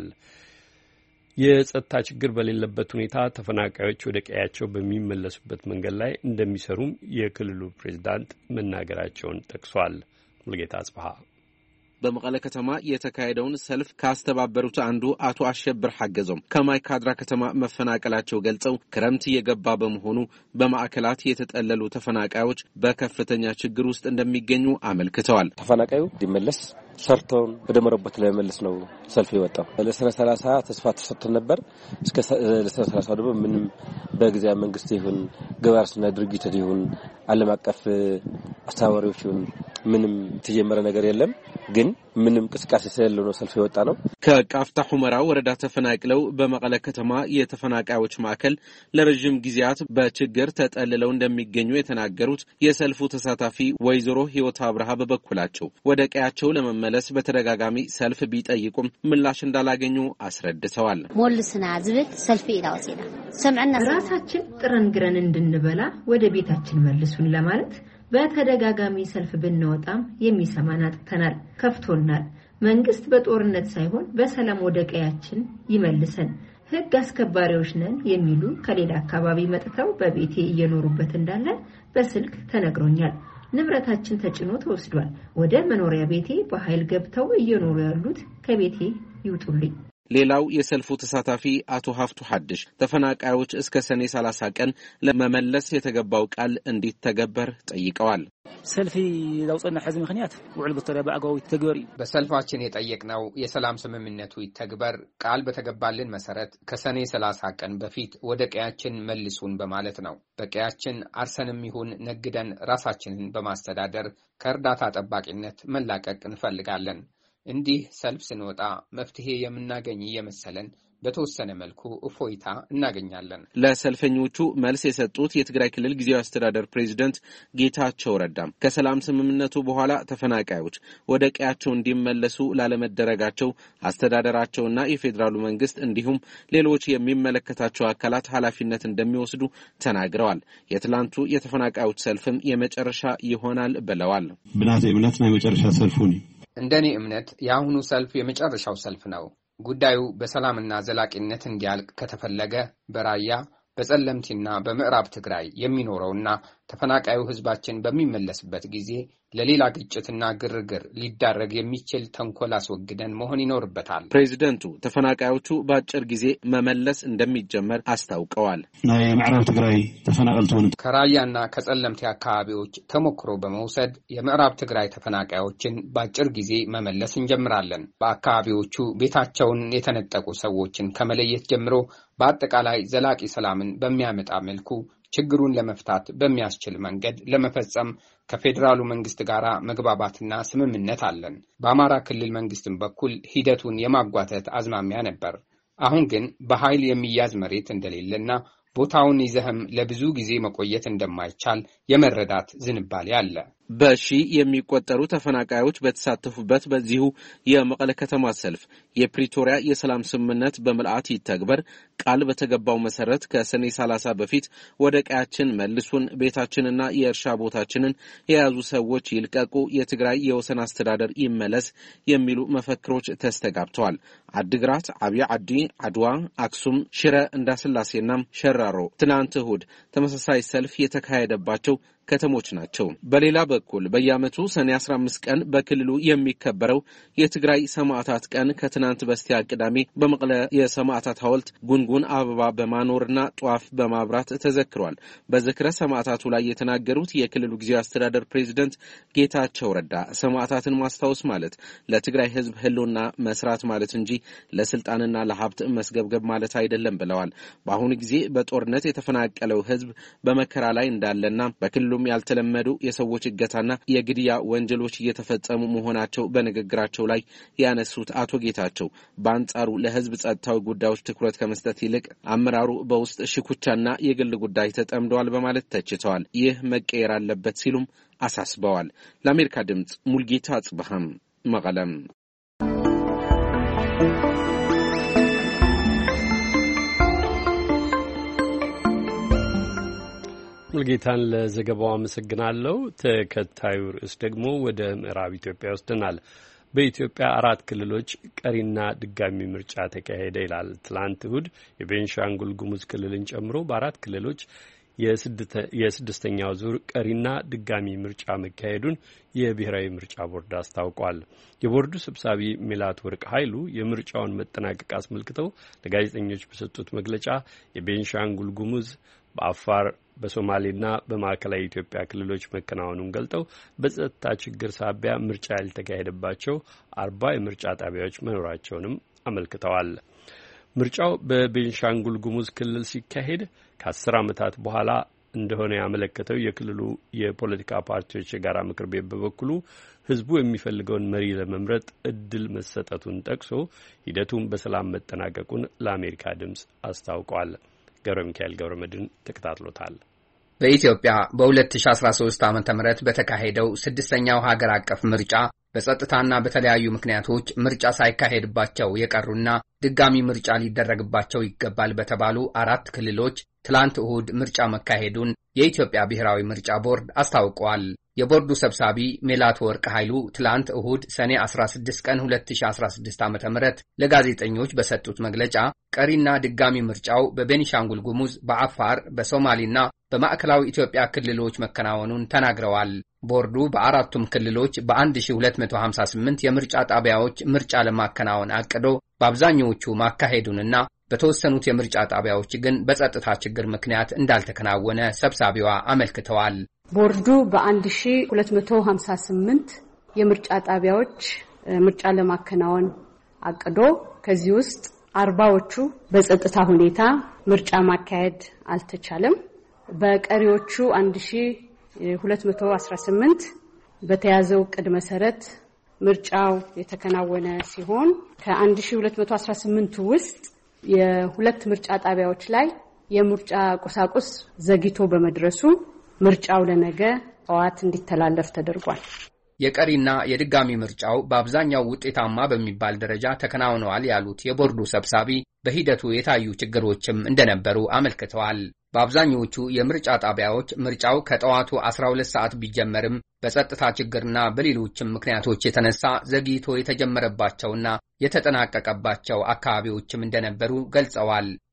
የጸጥታ ችግር በሌለበት ሁኔታ ተፈናቃዮች ወደ ቀያቸው በሚመለሱበት መንገድ ላይ እንደሚሰሩም የክልሉ ፕሬዝዳንት መናገራቸውን ጠቅሷል። ሙሉጌታ አጽባሃ በመቀለ ከተማ የተካሄደውን ሰልፍ ካስተባበሩት አንዱ አቶ አሸብር ሐገዞም ከማይካድራ ከተማ መፈናቀላቸው ገልጸው ክረምት እየገባ በመሆኑ በማዕከላት የተጠለሉ ተፈናቃዮች በከፍተኛ ችግር ውስጥ እንደሚገኙ አመልክተዋል። ተፈናቃዩ እንዲመለስ ሰርተውን ወደ መረቦት ለመመለስ ነው ሰልፍ የወጣው። ለሰኔ 30 ተስፋ ተሰጥቶ ነበር። እስከ ለሰኔ 30 ደግሞ ምንም በጊዜያዊ መንግስት ይሁን ግብረሰናይ እና ድርጅት ይሁን ዓለም አቀፍ አስተባባሪዎች ይሁን ምንም ተጀመረ ነገር የለም። ግን ምንም እንቅስቃሴ ስለሌለው ነው ሰልፍ የወጣ ነው። ከቃፍታ ሁመራ ወረዳ ተፈናቅለው በመቀለ ከተማ የተፈናቃዮች ማዕከል ለረጅም ጊዜያት በችግር ተጠልለው እንደሚገኙ የተናገሩት የሰልፉ ተሳታፊ ወይዘሮ ህይወት አብርሃ በበኩላቸው ወደ ቀያቸው ለመመለስ በተደጋጋሚ ሰልፍ ቢጠይቁም ምላሽ እንዳላገኙ አስረድተዋል። ሞልስና ዝብት ሰልፍ ይላውሲና ሰምዕና ራሳችን ጥረን ግረን እንድንበላ ወደ ቤታችን መልሱን ለማለት በተደጋጋሚ ሰልፍ ብንወጣም የሚሰማን አጥተናል፣ ከፍቶናል። መንግስት በጦርነት ሳይሆን በሰላም ወደ ቀያችን ይመልሰን፣ ህግ አስከባሪዎች ነን የሚሉ ከሌላ አካባቢ መጥተው በቤቴ እየኖሩበት እንዳለ በስልክ ተነግሮኛል። ንብረታችን ተጭኖ ተወስዷል። ወደ መኖሪያ ቤቴ በኃይል ገብተው እየኖሩ ያሉት ከቤቴ ይውጡልኝ። ሌላው የሰልፉ ተሳታፊ አቶ ሀፍቱ ሐድሽ ተፈናቃዮች እስከ ሰኔ 30 ቀን ለመመለስ የተገባው ቃል እንዲተገበር ጠይቀዋል። ሰልፊ ለውጥና ሕዝብ ምክንያት ውዕል ግቶሪያ በአግባቡ ይተግበር። በሰልፋችን የጠየቅነው የሰላም ስምምነቱ ይተግበር፣ ቃል በተገባልን መሰረት ከሰኔ 30 ቀን በፊት ወደ ቀያችን መልሱን በማለት ነው። በቀያችን አርሰንም ይሁን ነግደን ራሳችንን በማስተዳደር ከእርዳታ ጠባቂነት መላቀቅ እንፈልጋለን። እንዲህ ሰልፍ ስንወጣ መፍትሄ የምናገኝ እየመሰለን በተወሰነ መልኩ እፎይታ እናገኛለን። ለሰልፈኞቹ መልስ የሰጡት የትግራይ ክልል ጊዜያዊ አስተዳደር ፕሬዝዳንት ጌታቸው ረዳም ከሰላም ስምምነቱ በኋላ ተፈናቃዮች ወደ ቀያቸው እንዲመለሱ ላለመደረጋቸው አስተዳደራቸውና የፌዴራሉ መንግስት እንዲሁም ሌሎች የሚመለከታቸው አካላት ኃላፊነት እንደሚወስዱ ተናግረዋል። የትላንቱ የተፈናቃዮች ሰልፍም የመጨረሻ ይሆናል ብለዋል። ብናት እምነትና የመጨረሻ ሰልፉ ነው። እንደኔ እምነት የአሁኑ ሰልፍ የመጨረሻው ሰልፍ ነው። ጉዳዩ በሰላምና ዘላቂነት እንዲያልቅ ከተፈለገ በራያ በጸለምቲና በምዕራብ ትግራይ የሚኖረውና ተፈናቃዩ ህዝባችን በሚመለስበት ጊዜ ለሌላ ግጭትና ግርግር ሊዳረግ የሚችል ተንኮል አስወግደን መሆን ይኖርበታል። ፕሬዚደንቱ ተፈናቃዮቹ በአጭር ጊዜ መመለስ እንደሚጀመር አስታውቀዋል። ናይ ምዕራብ ትግራይ ተፈናቀልቱ ከራያና ከጸለምቲ አካባቢዎች ተሞክሮ በመውሰድ የምዕራብ ትግራይ ተፈናቃዮችን በአጭር ጊዜ መመለስ እንጀምራለን። በአካባቢዎቹ ቤታቸውን የተነጠቁ ሰዎችን ከመለየት ጀምሮ በአጠቃላይ ዘላቂ ሰላምን በሚያመጣ መልኩ ችግሩን ለመፍታት በሚያስችል መንገድ ለመፈጸም ከፌደራሉ መንግስት ጋር መግባባትና ስምምነት አለን። በአማራ ክልል መንግስትም በኩል ሂደቱን የማጓተት አዝማሚያ ነበር። አሁን ግን በኃይል የሚያዝ መሬት እንደሌለና ቦታውን ይዘህም ለብዙ ጊዜ መቆየት እንደማይቻል የመረዳት ዝንባሌ አለ። በሺ የሚቆጠሩ ተፈናቃዮች በተሳተፉበት በዚሁ የመቀለ ከተማ ሰልፍ የፕሪቶሪያ የሰላም ስምምነት በመልአት ይተግበር፣ ቃል በተገባው መሰረት ከሰኔ 30 በፊት ወደ ቀያችን መልሱን፣ ቤታችንና የእርሻ ቦታችንን የያዙ ሰዎች ይልቀቁ፣ የትግራይ የወሰን አስተዳደር ይመለስ የሚሉ መፈክሮች ተስተጋብተዋል። አድግራት፣ አብይ ዓዲ፣ አድዋ፣ አክሱም፣ ሽረ እንዳስላሴና ሸራሮ ትናንት እሁድ ተመሳሳይ ሰልፍ የተካሄደባቸው ከተሞች ናቸው። በሌላ በኩል በየዓመቱ ሰኔ 15 ቀን በክልሉ የሚከበረው የትግራይ ሰማዕታት ቀን ከትናንት በስቲያ ቅዳሜ በመቀለ የሰማዕታት ሐውልት ጉንጉን አበባ በማኖርና ጧፍ በማብራት ተዘክሯል። በዝክረ ሰማዕታቱ ላይ የተናገሩት የክልሉ ጊዜያዊ አስተዳደር ፕሬዝዳንት ጌታቸው ረዳ ሰማዕታትን ማስታወስ ማለት ለትግራይ ሕዝብ ህልውና መስራት ማለት እንጂ ለስልጣንና ለሀብት መስገብገብ ማለት አይደለም ብለዋል። በአሁኑ ጊዜ በጦርነት የተፈናቀለው ሕዝብ በመከራ ላይ እንዳለና በክልሉ ያልተለመዱ የሰዎች እገታና የግድያ ወንጀሎች እየተፈጸሙ መሆናቸው በንግግራቸው ላይ ያነሱት አቶ ጌታቸው በአንጻሩ ለህዝብ ጸጥታዊ ጉዳዮች ትኩረት ከመስጠት ይልቅ አመራሩ በውስጥ ሽኩቻና የግል ጉዳይ ተጠምደዋል በማለት ተችተዋል። ይህ መቀየር አለበት ሲሉም አሳስበዋል። ለአሜሪካ ድምጽ ሙልጌታ አጽበሃም መቀለም። ሙልጌታን ለዘገባው አመሰግናለሁ። ተከታዩ ርዕስ ደግሞ ወደ ምዕራብ ኢትዮጵያ ወስደናል። በኢትዮጵያ 4 ክልሎች ቀሪና ድጋሚ ምርጫ ተካሄደ ይላል። ትላንት እሁድ የቤንሻንጉል ጉሙዝ ክልልን ጨምሮ በ4 ክልሎች የስድስተኛው ዙር ቀሪና ድጋሚ ምርጫ መካሄዱን የብሔራዊ ምርጫ ቦርድ አስታውቋል። የቦርዱ ሰብሳቢ ሜላት ወርቅ ኃይሉ የምርጫውን መጠናቀቅ አስመልክተው ለጋዜጠኞች በሰጡት መግለጫ የቤንሻንጉል ጉሙዝ በአፋር በሶማሌና በማዕከላዊ ኢትዮጵያ ክልሎች መከናወኑን ገልጠው በጸጥታ ችግር ሳቢያ ምርጫ ያልተካሄደባቸው 40 የምርጫ ጣቢያዎች መኖራቸውንም አመልክተዋል። ምርጫው በቤንሻንጉል ጉሙዝ ክልል ሲካሄድ ከ10 ዓመታት በኋላ እንደሆነ ያመለከተው የክልሉ የፖለቲካ ፓርቲዎች የጋራ ምክር ቤት በበኩሉ ሕዝቡ የሚፈልገውን መሪ ለመምረጥ እድል መሰጠቱን ጠቅሶ ሂደቱን በሰላም መጠናቀቁን ለአሜሪካ ድምጽ አስታውቋል። ገብረ ሚካኤል ገብረ መድን ተከታትሎታል። በኢትዮጵያ በ2013 ዓ.ም በተካሄደው 6ኛው ሀገር አቀፍ ምርጫ በጸጥታና በተለያዩ ምክንያቶች ምርጫ ሳይካሄድባቸው የቀሩና ድጋሚ ምርጫ ሊደረግባቸው ይገባል በተባሉ 4 ክልሎች ትላንት እሁድ ምርጫ መካሄዱን የኢትዮጵያ ብሔራዊ ምርጫ ቦርድ አስታውቋል። የቦርዱ ሰብሳቢ ሜላት ወርቅ ኃይሉ ትላንት እሁድ ሰኔ 16 ቀን 2016 ዓ.ም ለጋዜጠኞች በሰጡት መግለጫ ቀሪና ድጋሚ ምርጫው በቤኒሻንጉል ጉሙዝ፣ በአፋር፣ በሶማሌና በማዕከላዊ ኢትዮጵያ ክልሎች መከናወኑን ተናግረዋል። ቦርዱ በአራቱም ክልሎች በ1258 የምርጫ ጣቢያዎች ምርጫ ለማከናወን አቅዶ በአብዛኛዎቹ ማካሄዱንና በተወሰኑት የምርጫ ጣቢያዎች ግን በጸጥታ ችግር ምክንያት እንዳልተከናወነ ሰብሳቢዋ አመልክተዋል። ቦርዱ በ1258 የምርጫ ጣቢያዎች ምርጫ ለማከናወን አቅዶ ከዚህ ውስጥ 40ዎቹ በጸጥታ ሁኔታ ምርጫ ማካሄድ አልተቻለም። በቀሪዎቹ 1218 በተያዘው ዕቅድ መሰረት ምርጫው የተከናወነ ሲሆን ከ1218 ውስጥ የሁለት ምርጫ ጣቢያዎች ላይ የምርጫ ቁሳቁስ ዘግይቶ በመድረሱ ምርጫው ለነገ ጠዋት እንዲተላለፍ ተደርጓል። የቀሪና የድጋሚ ምርጫው በአብዛኛው ውጤታማ በሚባል ደረጃ ተከናውነዋል ያሉት የቦርዱ ሰብሳቢ በሂደቱ የታዩ ችግሮችም እንደነበሩ አመልክተዋል። በአብዛኞቹ የምርጫ ጣቢያዎች ምርጫው ከጠዋቱ 12 ሰዓት ቢጀመርም በጸጥታ ችግርና በሌሎችም ምክንያቶች የተነሳ ዘግይቶ የተጀመረባቸውና የተጠናቀቀባቸው አካባቢዎችም እንደነበሩ ገልጸዋል።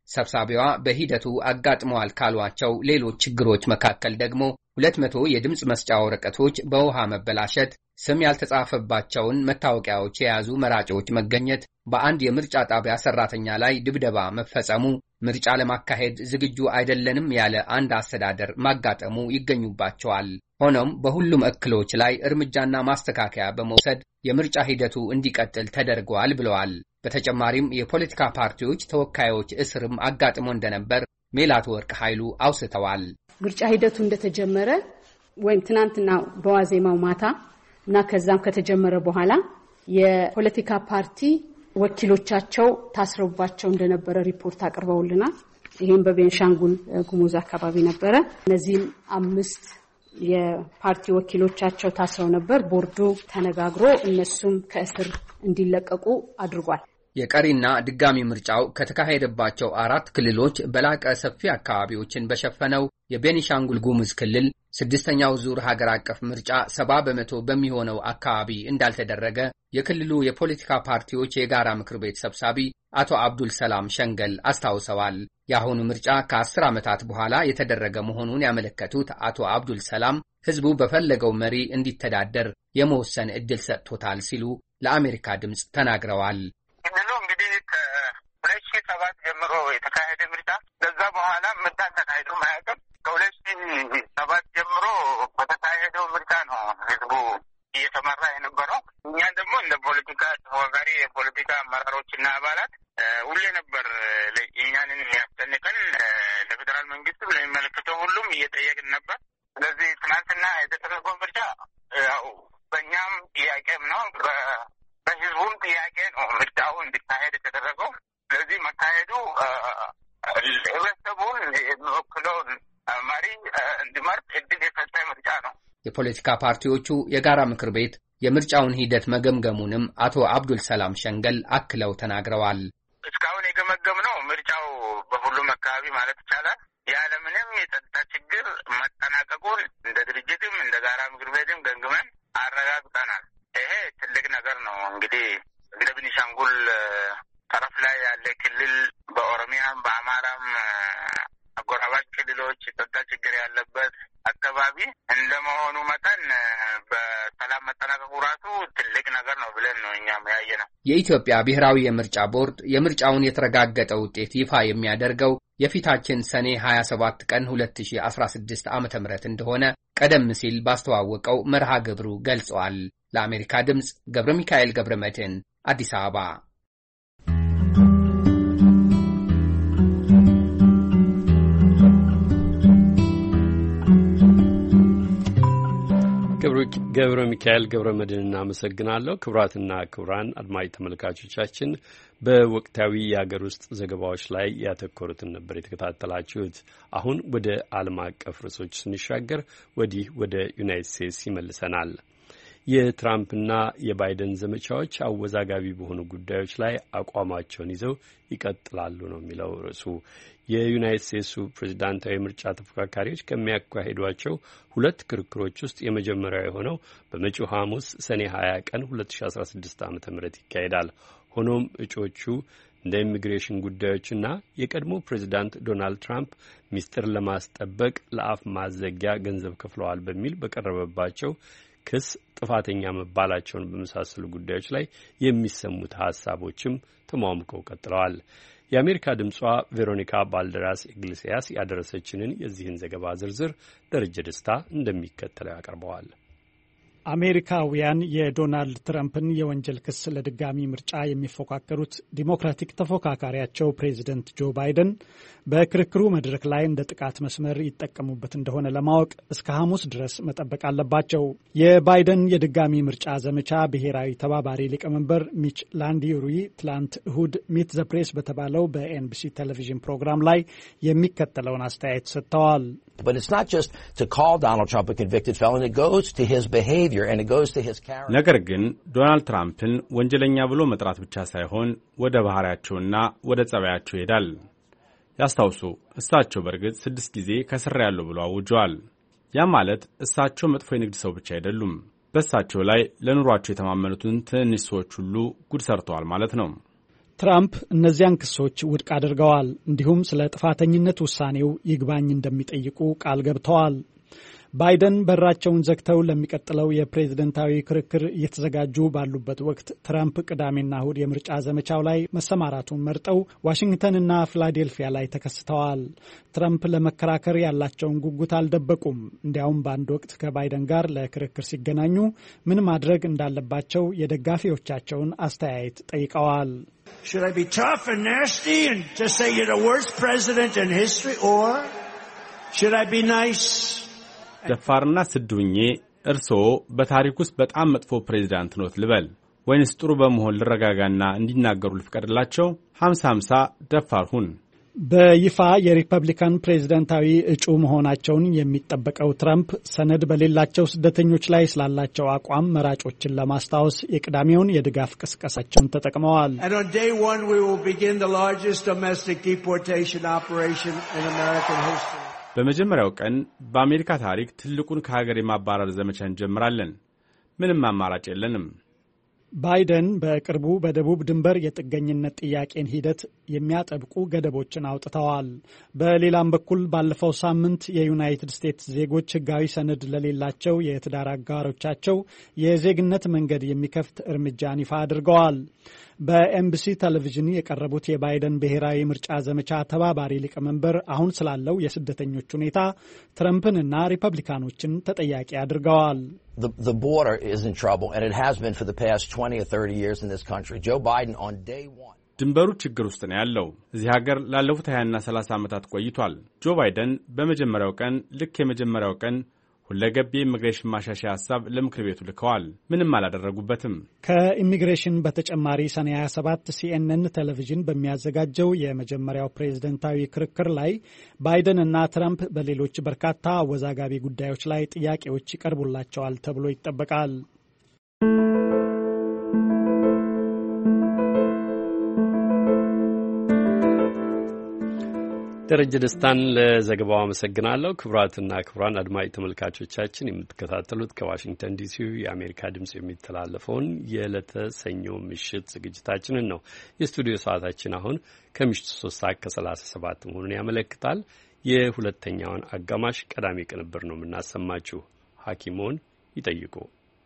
ሰብሳቢዋ በሂደቱ አጋጥመዋል ካሏቸው ሌሎች ችግሮች መካከል ደግሞ 200 የድምፅ መስጫ ወረቀቶች በውሃ መበላሸት፣ ስም ያልተጻፈባቸውን መታወቂያዎች የያዙ መራጮች መገኘት፣ በአንድ የምርጫ ጣቢያ ሰራተኛ ላይ ድብደባ መፈጸሙ፣ ምርጫ ለማካሄድ ዝግጁ አይደለንም ያለ አንድ አስተዳደር ማጋጠሙ ይገኙባቸዋል። ሆኖም በሁሉም እክሎች ላይ እርምጃና ማስተካከያ በመውሰድ የምርጫ ሂደቱ እንዲቀጥል ተደርጓል ብለዋል። በተጨማሪም የፖለቲካ ፓርቲዎች ተወካዮች እስርም አጋጥሞ እንደነበር ሜላትወርቅ ኃይሉ አውስተዋል። ምርጫ ሂደቱ እንደተጀመረ ወይም ትናንትና በዋዜማው ማታ እና ከዛም ከተጀመረ በኋላ የፖለቲካ ፓርቲ ወኪሎቻቸው ታስረውባቸው እንደነበረ ሪፖርት አቅርበውልናል። ይህም በቤንሻንጉል ጉሙዝ አካባቢ ነበረ። እነዚህም 5 የፓርቲ ወኪሎቻቸው ታስረው ነበር። ቦርዱ ተነጋግሮ እነሱም ከእስር እንዲለቀቁ አድርጓል። የቀሪና ድጋሚ ምርጫው ከተካሄደባቸው 4 ክልሎች በላቀ ሰፊ አካባቢዎችን በሸፈነው የቤኒሻንጉል ጉሙዝ ክልል 6ኛው ዙር ሀገር አቀፍ ምርጫ 70% በሚሆነው አካባቢ እንዳልተደረገ የክልሉ የፖለቲካ ፓርቲዎች የጋራ ምክር ቤት ሰብሳቢ አቶ አብዱል ሰላም ሸንገል አስታውሰዋል። የአሁኑ ምርጫ ከ10 ዓመታት በኋላ የተደረገ መሆኑን ያመለከቱት አቶ አብዱል ሰላም ህዝቡ በፈለገው መሪ እንዲተዳደር የመወሰን ዕድል ሰጥቶታል ሲሉ ለአሜሪካ ድምፅ ተናግረዋል። ክልሉ እንግዲህ ከ2007 ጀምሮ የተካሄደ ምርጫ ከዛ በኋላ ምርጫ ተካሂዶ ማያውቅም። ከ2007 ጀምሮ በተካሄደው ምርጫ ነው ህዝቡ እየተመራ የነበረው። እኛ ደግሞ እንደ ፖለቲካ ተወጋሪ የፖለቲካ አመራሮችና አባላት ሁሌ ነበር እኛንን የሚያስጨንቀን ለፌዴራል መንግስትም ለሚመለከተው ሁሉም እየጠየቅን ነበር። ስለዚህ ትናንትና የተደረገው ምርጫ ያው በእኛም ጥያቄም ነው በህዝቡም ጥያቄ ነው ምርጫው እንዲካሄድ የተደረገው። ስለዚህ መካሄዱ ህብረተሰቡን የሚወክለውን መሪ እንዲመርጥ እድል የሰጠ ምርጫ ነው። የፖለቲካ ፓርቲዎቹ የጋራ ምክር ቤት የምርጫውን ሂደት መገምገሙንም አቶ አብዱል ሰላም ሸንገል አክለው ተናግረዋል። እስካሁን የገመገምነው ምርጫው በሁሉም አካባቢ ማለት ይቻላል ያለምንም የጸጥታ ችግር መጠናቀቁን እንደ ድርጅትም እንደ ጋራ ምክር ቤትም ገምግመን አረጋግጠናል። ይሄ ትልቅ ነገር ነው። እንግዲህ እንደ ቤኒሻንጉል ጠረፍ ላይ ያለ ክልል በኦሮሚያም በአማራም አጎራባች ክልሎች የጸጥታ ችግር ያለበት አካባቢ እንደመሆኑ መጠን በሰላም መጠናቀቁ ራሱ ትልቅ ነገር ነው ብለን ነው እኛም ያየነው። የኢትዮጵያ ብሔራዊ የምርጫ ቦርድ የምርጫውን የተረጋገጠ ውጤት ይፋ የሚያደርገው የፊታችን ሰኔ 27 ቀን 2016 ዓ.ም እንደሆነ ቀደም ሲል ባስተዋወቀው መርሃ ግብሩ ገልጸዋል። ለአሜሪካ ድምፅ ገብረ ሚካኤል ገብረ መድህን አዲስ አበባ። ገብረ ሚካኤል ገብረ መድህን እናመሰግናለሁ። ክቡራትና ክቡራን አድማጭ ተመልካቾቻችን በወቅታዊ የሀገር ውስጥ ዘገባዎች ላይ ያተኮሩትን ነበር የተከታተላችሁት። አሁን ወደ ዓለም አቀፍ ርዕሶች ስንሻገር ወዲህ ወደ ዩናይትድ ስቴትስ ይመልሰናል። የትራምፕና የባይደን ዘመቻዎች አወዛጋቢ በሆኑ ጉዳዮች ላይ አቋማቸውን ይዘው ይቀጥላሉ ነው የሚለው ርዕሱ። የዩናይትድ ስቴትሱ ፕሬዚዳንታዊ ምርጫ ተፎካካሪዎች ከሚያካሂዷቸው 2 ክርክሮች ውስጥ የመጀመሪያው የሆነው በመጪው ሐሙስ ሰኔ 20 ቀን 2016 ዓ.ም ይካሄዳል። ሆኖም እጩዎቹ እንደ ኢሚግሬሽን ጉዳዮችና የቀድሞ ፕሬዚዳንት ዶናልድ ትራምፕ ሚስጥር ለማስጠበቅ ለአፍ ማዘጊያ ገንዘብ ከፍለዋል በሚል በቀረበባቸው ክስ ጥፋተኛ መባላቸውን በመሳሰሉ ጉዳዮች ላይ የሚሰሙት ሐሳቦችም ተሟሙቀው ቀጥለዋል። የአሜሪካ ድምጿ ቬሮኒካ ባልደራስ ኢግሌሲያስ ያደረሰችንን የዚህን ዘገባ ዝርዝር ደረጀ ደስታ እንደሚከተለው ያቀርበዋል። አሜሪካውያን የዶናልድ ትራምፕን የወንጀል ክስ ለድጋሚ ምርጫ የሚፎካከሩት ዲሞክራቲክ ተፎካካሪያቸው ፕሬዚደንት ጆ ባይደን በክርክሩ መድረክ ላይ እንደ ጥቃት መስመር ይጠቀሙበት እንደሆነ ለማወቅ እስከ ሐሙስ ድረስ መጠበቅ አለባቸው። የባይደን የድጋሚ ምርጫ ዘመቻ ብሔራዊ ተባባሪ ሊቀመንበር ሚች ላንዲሩይ ትላንት እሁድ ሚት ዘ ፕሬስ በተባለው በኤንቢሲ ቴሌቪዥን ፕሮግራም ላይ የሚከተለውን አስተያየት ሰጥተዋል። But it's not just to call Donald Trump a convicted felon. It goes to his behavior and it goes to his character. ነገር ግን ዶናልድ ትራምፕን ወንጀለኛ ብሎ መጥራት ብቻ ሳይሆን ወደ ባህሪያቸውና ወደ ጸባያቸው ይሄዳል። ያስታውሱ፣ እሳቸው በእርግጥ 6 ጊዜ ከስሬያለሁ ብሎ አውጀዋል። ያ ማለት እሳቸው መጥፎ የንግድ ሰው ብቻ አይደሉም። በእሳቸው ላይ ለኑሯቸው የተማመኑትን ትንሽ ሰዎች ሁሉ ጉድ ሰርተዋል ማለት ነው። ትራምፕ እነዚያን ክሶች ውድቅ አድርገዋል። እንዲሁም ስለ ጥፋተኝነት ውሳኔው ይግባኝ እንደሚጠይቁ ቃል ገብተዋል። ባይደን በራቸውን ዘግተው ለሚቀጥለው የፕሬዝደንታዊ ክርክር እየተዘጋጁ ባሉበት ወቅት ትራምፕ ቅዳሜና እሁድ የምርጫ ዘመቻው ላይ መሰማራቱን መርጠው ዋሽንግተንና ፊላዴልፊያ ላይ ተከስተዋል። ትራምፕ ለመከራከር ያላቸውን ጉጉት አልደበቁም። እንዲያውም በአንድ ወቅት ከባይደን ጋር ለክርክር ሲገናኙ ምን ማድረግ እንዳለባቸው የደጋፊዎቻቸውን አስተያየት ጠይቀዋል። Should I be tough and nasty and just say you're the worst president in history, or should I be nice? ደፋርና ስዱኜ እርስዎ በታሪክ ውስጥ በጣም መጥፎ ፕሬዝዳንት ኖት ልበል ወይንስ ጥሩ በመሆን ልረጋጋና እንዲናገሩ ልፍቀድላቸው? 50-50 ደፋር ሁን። በይፋ የሪፐብሊካን ፕሬዝዳንታዊ እጩ መሆናቸውን የሚጠበቀው ትራምፕ ሰነድ በሌላቸው ስደተኞች ላይ ስላላቸው አቋም መራጮችን ለማስታወስ የቅዳሜውን የድጋፍ ቅስቀሳቸውን ተጠቅመዋል። And on day one we will begin the largest domestic deportation operation in American history. በመጀመሪያው ቀን በአሜሪካ ታሪክ ትልቁን ከሀገር የማባረር ዘመቻ እንጀምራለን። ምንም አማራጭ የለንም። ባይደን በቅርቡ በደቡብ ድንበር የጥገኝነት ጥያቄን ሂደት የሚያጠብቁ ገደቦችን አውጥተዋል። በሌላም በኩል ባለፈው ሳምንት የዩናይትድ ስቴትስ ዜጎች ሕጋዊ ሰነድ ለሌላቸው የትዳር አጋሮቻቸው የዜግነት መንገድ የሚከፍት እርምጃን ይፋ አድርገዋል። በኤምቢሲ ቴሌቪዥን የቀረቡት የባይደን ብሔራዊ ምርጫ ዘመቻ ተባባሪ ሊቀመንበር አሁን ስላለው የስደተኞች ሁኔታ ትራምፕንና ሪፐብሊካኖችን ተጠያቂ አድርገዋል። The border is in trouble and it has been for the past 20 or 30 years in this country. Joe Biden on day one. ድንበሩ ችግር ውስጥ ነው ያለው። እዚህ ሀገር ላለፉት 20 እና 30 ዓመታት ቆይቷል። ጆ ባይደን በመጀመሪያው ቀን ልክ የመጀመሪያው ቀን ሁለገብ የኢሚግሬሽን ማሻሻያ ሐሳብ ለምክር ቤቱ ልከዋል። ምንም አላደረጉበትም። ከኢሚግሬሽን በተጨማሪ ሰኔ 27 ሲኤንኤን ቴሌቪዥን በሚያዘጋጀው የመጀመሪያው ፕሬዝደንታዊ ክርክር ላይ ባይደን እና ትራምፕ በሌሎች በርካታ አወዛጋቢ ጉዳዮች ላይ ጥያቄዎች ይቀርቡላቸዋል ተብሎ ይጠበቃል። ደረጀ ደስታን ለዘገባው አመሰግናለሁ። ክቡራትና ክቡራን አድማጭ ተመልካቾቻችን የምትከታተሉት ከዋሽንግተን ዲሲ የአሜሪካ ድምጽ የሚተላለፈውን የዕለተ ሰኞ ምሽት ዝግጅታችንን ነው። የስቱዲዮ ሰዓታችን አሁን ከምሽቱ 3:37 መሆኑን ያመለክታል። የሁለተኛውን አጋማሽ ቀዳሚ ቅንብር ነው የምናሰማችሁ። ሐኪሞን ይጠይቁ።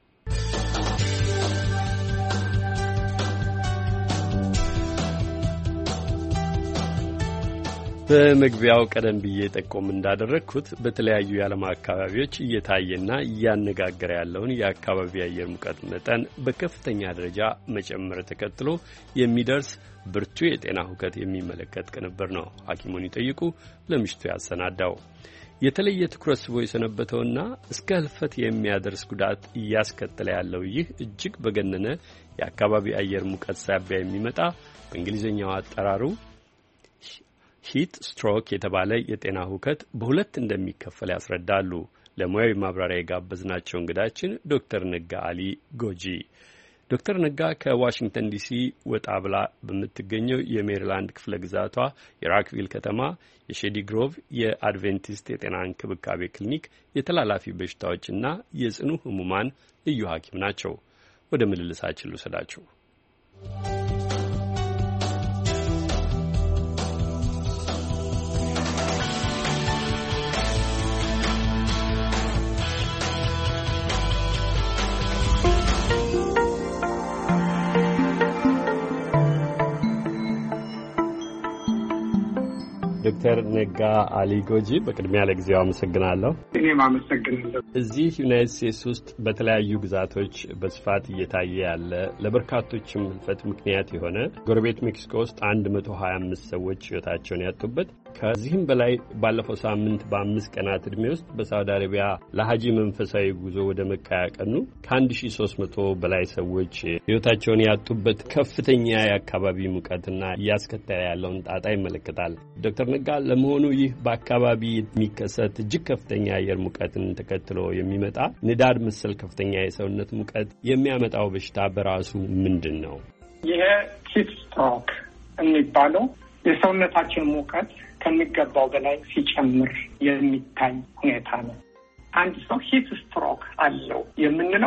በመግቢያው ቀደም ብዬ ጠቆም እንዳደረግኩት በተለያዩ የዓለም አካባቢዎች እየታየና እያነጋገረ ያለውን የአካባቢ አየር ሙቀት መጠን በከፍተኛ ደረጃ መጨመር ተከትሎ የሚደርስ ብርቱ የጤና ሁከት የሚመለከት ቅንብር ነው ሐኪሙን ይጠይቁ ለምሽቱ ያሰናዳው። የተለየ ትኩረት ስቦ የሰነበተውና እስከ ህልፈት የሚያደርስ ጉዳት እያስከተለ ያለው ይህ እጅግ በገነነ የአካባቢ አየር ሙቀት ሳቢያ የሚመጣ በእንግሊዝኛው አጠራሩ ሂት ስትሮክ የተባለ የጤና ሁከት በሁለት እንደሚከፈል ያስረዳሉ። ለሙያዊ ማብራሪያ የጋበዝናቸው እንግዳችን ዶክተር ነጋ አሊ ጎጂ። ዶክተር ነጋ ከዋሽንግተን ዲሲ ወጣ ብላ በምትገኘው የሜሪላንድ ክፍለ ግዛቷ የራክቪል ከተማ የሼዲ ግሮቭ የአድቬንቲስት የጤና እንክብካቤ ክሊኒክ የተላላፊ በሽታዎችና የጽኑ ህሙማን ልዩ ሐኪም ናቸው። ወደ ምልልሳችን ልውሰዳችሁ። ዶክተር ነጋ አሊ ጎጂ በቅድሚያ ለጊዜው አመሰግናለሁ። እኔም አመሰግናለሁ። እዚህ ዩናይትድ ስቴትስ ውስጥ በተለያዩ ግዛቶች በስፋት እየታየ ያለ ለበርካቶችም ህልፈት ምክንያት የሆነ ጎረቤት ሜክሲኮ ውስጥ 125 ሰዎች ህይወታቸውን ያጡበት ከዚህም በላይ ባለፈው ሳምንት በ5 ቀናት ዕድሜ ውስጥ በሳውዲ አረቢያ ለሐጂ መንፈሳዊ ጉዞ ወደ መካ ያቀኑ ከ1300 በላይ ሰዎች ህይወታቸውን ያጡበት ከፍተኛ የአካባቢ ሙቀትና እያስከተለ ያለውን ጣጣ ይመለከታል። ዶክተር ነጋ ለመሆኑ ይህ በአካባቢ የሚከሰት እጅግ ከፍተኛ የአየር ሙቀትን ተከትሎ የሚመጣ ንዳድ መሰል ከፍተኛ የሰውነት ሙቀት የሚያመጣው በሽታ በራሱ ምንድን ነው? ይሄ ሂት ስትሮክ የሚባለው የሰውነታችን ሙቀት ከሚገባው በላይ ሲጨምር የሚታይ ሁኔታ ነው። አንድ ሰው ሂት ስትሮክ አለው የምንለው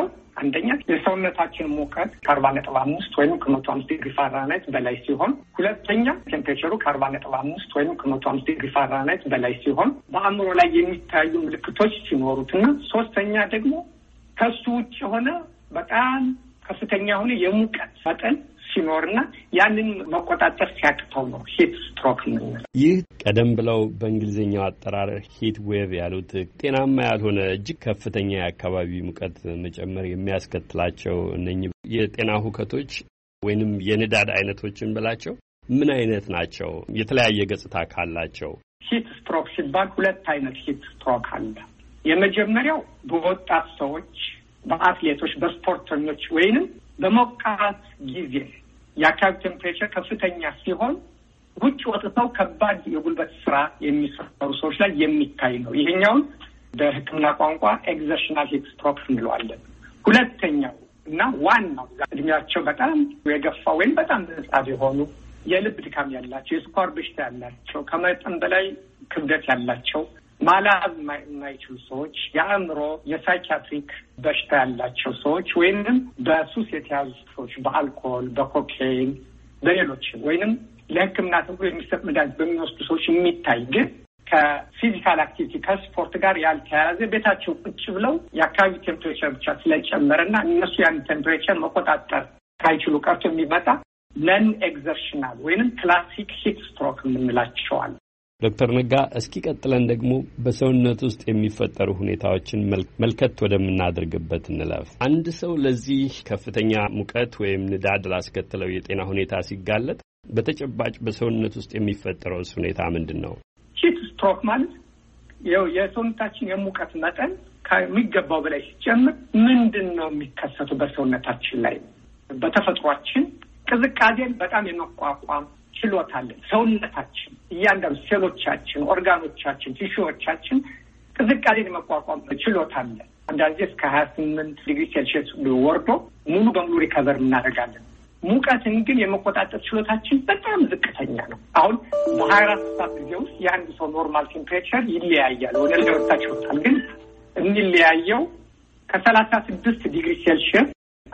አንደኛ የሰውነታችን ሙቀት 40.5 ወይም 105 ዲግሪ ፋራናይት በላይ ሲሆን፣ ሁለተኛ ቴምፕሬቸሩ 40.5 ወይም 105 ዲግሪ ፋራናይት በላይ ሲሆን በአእምሮ ላይ የሚታዩ ምልክቶች ሲኖሩትና፣ ሶስተኛ ደግሞ ከሱ ውጭ የሆነ በጣም ከፍተኛ የሆነ የሙቀት መጠን ሲኖርና ያንን መቆጣጠር ሲያቅተው ነው ሂት ስትሮክ ነው። ይህ ቀደም ብለው በእንግሊዝኛው አጠራር ሂት ዌቭ ያሉት ጤናማ ያልሆነ እጅግ ከፍተኛ የአካባቢ ሙቀት መጨመር የሚያስከትላቸው እነኚህ የጤና ሁከቶች ወይንም የንዳድ አይነቶችን ብላቸው ምን አይነት ናቸው? የተለያየ ገጽታ ካላቸው። ሂት ስትሮክ ሲባል ሁለት አይነት ሂት ስትሮክ አለ። የመጀመሪያው በወጣት ሰዎች፣ በአትሌቶች፣ በስፖርተኞች ወይንም በሞቃት ጊዜ የአካባቢ ቴምፕሬቸር ከፍተኛ ሲሆን ውጭ ወጥተው ከባድ የጉልበት ስራ የሚሰሩ ሰዎች ላይ የሚታይ ነው። ይሄኛውን በሕክምና ቋንቋ ኤግዘርሽናል ሂት ስትሮክ እንለዋለን። ሁለተኛው እና ዋናው እድሜያቸው በጣም የገፋ ወይም በጣም ህጻን የሆኑ የልብ ድካም ያላቸው፣ የስኳር በሽታ ያላቸው፣ ከመጠን በላይ ክብደት ያላቸው፣ ማላዝ የማይችሉ ሰዎች፣ የአእምሮ የሳይኪያትሪክ በሽታ ያላቸው ሰዎች ወይንም በሱስ የተያዙ ሰዎች በአልኮል፣ በኮኬይን፣ በሌሎች ወይንም ለሕክምና ተብሎ የሚሰጥ መድኃኒት በሚወስዱ ሰዎች የሚታይ ግን ከፊዚካል አክቲቪቲ ከስፖርት ጋር ያልተያያዘ ቤታቸው ቁጭ ብለው የአካባቢ ቴምፕሬቸር ብቻ ስለጨመረና እነሱ ያን ቴምፕሬቸር መቆጣጠር ካይችሉ ቀርቶ የሚመጣ ነን ኤግዘርሽናል ወይንም ክላሲክ ሂት ስትሮክ የምንላቸዋል። ዶክተር ነጋ እስኪ ቀጥለን ደግሞ በሰውነት ውስጥ የሚፈጠሩ ሁኔታዎችን መልከት ወደምናደርግበት እንለፍ። አንድ ሰው ለዚህ ከፍተኛ ሙቀት ወይም ንዳድ ላስከተለው የጤና ሁኔታ ሲጋለጥ በተጨባጭ በሰውነት ውስጥ የሚፈጠረው ሁኔታ ምንድን ነው? ሂት ስትሮክ ማለት የሰውነታችን የሙቀት መጠን ከሚገባው በላይ ሲጨምር ምንድን ነው የሚከሰተው በሰውነታችን ላይ? በተፈጥሯችን ቅዝቃዜን በጣም የመቋቋም ችሎታ አለን። ሰውነታችን እያንዳንዱ ሴሎቻችን፣ ኦርጋኖቻችን፣ ቲሹዎቻችን ቅዝቃዜን የመቋቋም ችሎታ አለን። አንዳንድ ጊዜ እስከ 28 ዲግሪ ሴልሺየስ ወርዶ ሙሉ በሙሉ ሪከቨር እናደርጋለን። ሙቀትን ግን የመቆጣጠር ችሎታችን በጣም ዝቅተኛ ነው። አሁን በ24 ሰዓት ጊዜ ውስጥ የአንድ ሰው ኖርማል ቴምፕሬቸር ይለያያል። ወደ ሌሎታች ይወጣል። ግን የሚለያየው ከ36 ዲግሪ ሴልሺየስ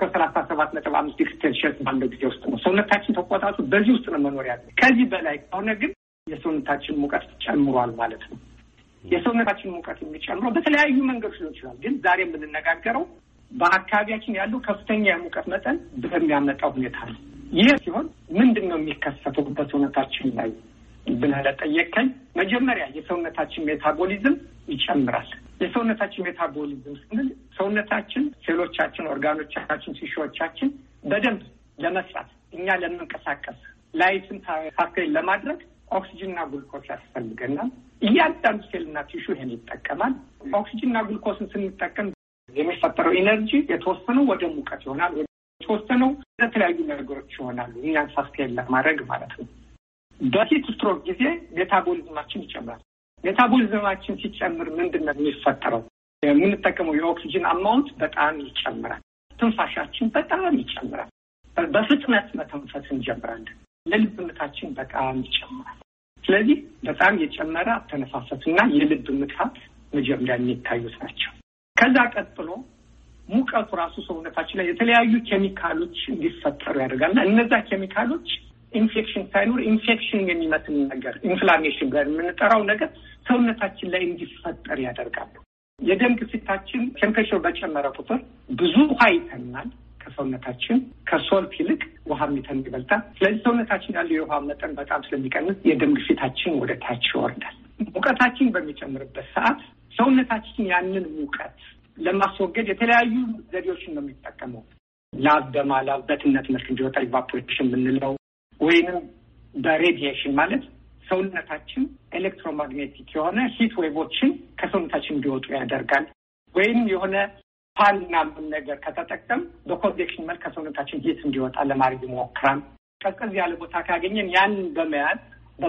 ከ37.5 ዲግሪ ሴልሺየስ ባለው ጊዜ ውስጥ ነው። ሰውነታችን ተቆጣጡ በዚህ ውስጥ ነው መኖር ያለው። ከዚህ በላይ ከሆነ ግን የሰውነታችን ሙቀት ጨምሯል ማለት ነው። የሰውነታችን ሙቀት የሚጨምረው በተለያዩ መንገዶች ሊሆን ይችላል። ግን ዛሬ የምንነጋገረው በአካባቢያችን ያለው ከፍተኛ የሙቀት መጠን በሚያመጣው ሁኔታ ነው። ይህ ሲሆን ምንድን ነው የሚከሰተው በሰውነታችን ላይ ብለህ ለጠየቀኝ፣ መጀመሪያ የሰውነታችን ሜታቦሊዝም ይጨምራል። የሰውነታችን ሜታቦሊዝም ስንል ሰውነታችን፣ ሴሎቻችን፣ ኦርጋኖቻችን፣ ቲሹዎቻችን በደንብ ለመስራት እኛ ለመንቀሳቀስ ላይትን ሳይክል ለማድረግ ኦክሲጅንና ግሉኮስ ያስፈልገናል። እያንዳንዱ ሴልና ቲሹ ይሄን ይጠቀማል። ኦክሲጅንና ግሉኮስን ስንጠቀም የሚፈጠረው ኢነርጂ የተወሰነው ወደ ሙቀት ይሆናል፣ የተወሰነው ለተለያዩ ነገሮች ይሆናሉ እኛን ሳስኬል ለማድረግ ማለት ነው። በሂት ስትሮክ ጊዜ ሜታቦሊዝማችን ይጨምራል። ሜታቦሊዝማችን ሲጨምር ምንድን ነው የሚፈጠረው? የምንጠቀመው የኦክሲጅን አማውንት በጣም ይጨምራል። ትንፋሻችን በጣም ይጨምራል። በፍጥነት መተንፈስ እንጀምራለን። የልብ ምታችን በጣም ይጨምራል። ስለዚህ በጣም የጨመረ አተነፋፈስና የልብ ምታት መጀመሪያ የሚታዩት ናቸው። ከዛ ቀጥሎ ሙቀቱ ራሱ ሰውነታችን ላይ የተለያዩ ኬሚካሎች እንዲፈጠሩ ያደርጋልና እነዛ ኬሚካሎች ኢንፌክሽን ሳይኖር ኢንፌክሽን የሚመስል ነገር ኢንፍላሜሽን ጋር የምንጠራው ነገር ሰውነታችን ላይ እንዲፈጠር ያደርጋሉ። የደም ግፊታችን ቴምፕሬቸር በጨመረ ቁጥር ብዙ ውሃ ይተናል ከሰውነታችን። ከሶልት ይልቅ ውሃ የሚተን ይበልጣል። ስለዚህ ሰውነታችን ያለው የውሃ መጠን በጣም ስለሚቀንስ የደም ግፊታችን ወደ ታች ይወርዳል። ሙቀታችን በሚጨምርበት ሰዓት ሰውነታችን ያንን ሙቀት ለማስወገድ የተለያዩ ዘዴዎችን ነው የሚጠቀመው። ላብ በማላብ በትነት መልክ እንዲወጣ ኢቫፖሬሽን የምንለው ወይንም በሬዲዬሽን ማለት ሰውነታችን ኤሌክትሮማግኔቲክ የሆነ ሂት ዌቮችን ከሰውነታችን እንዲወጡ ያደርጋል። ወይም የሆነ ፓልና ምን ነገር ከተጠቀም በኮንቬክሽን መልክ ከሰውነታችን ሂት እንዲወጣ ለማድረግ ይሞክራል። ቀዝቀዝ ያለ ቦታ ካገኘን ያንን በመያዝ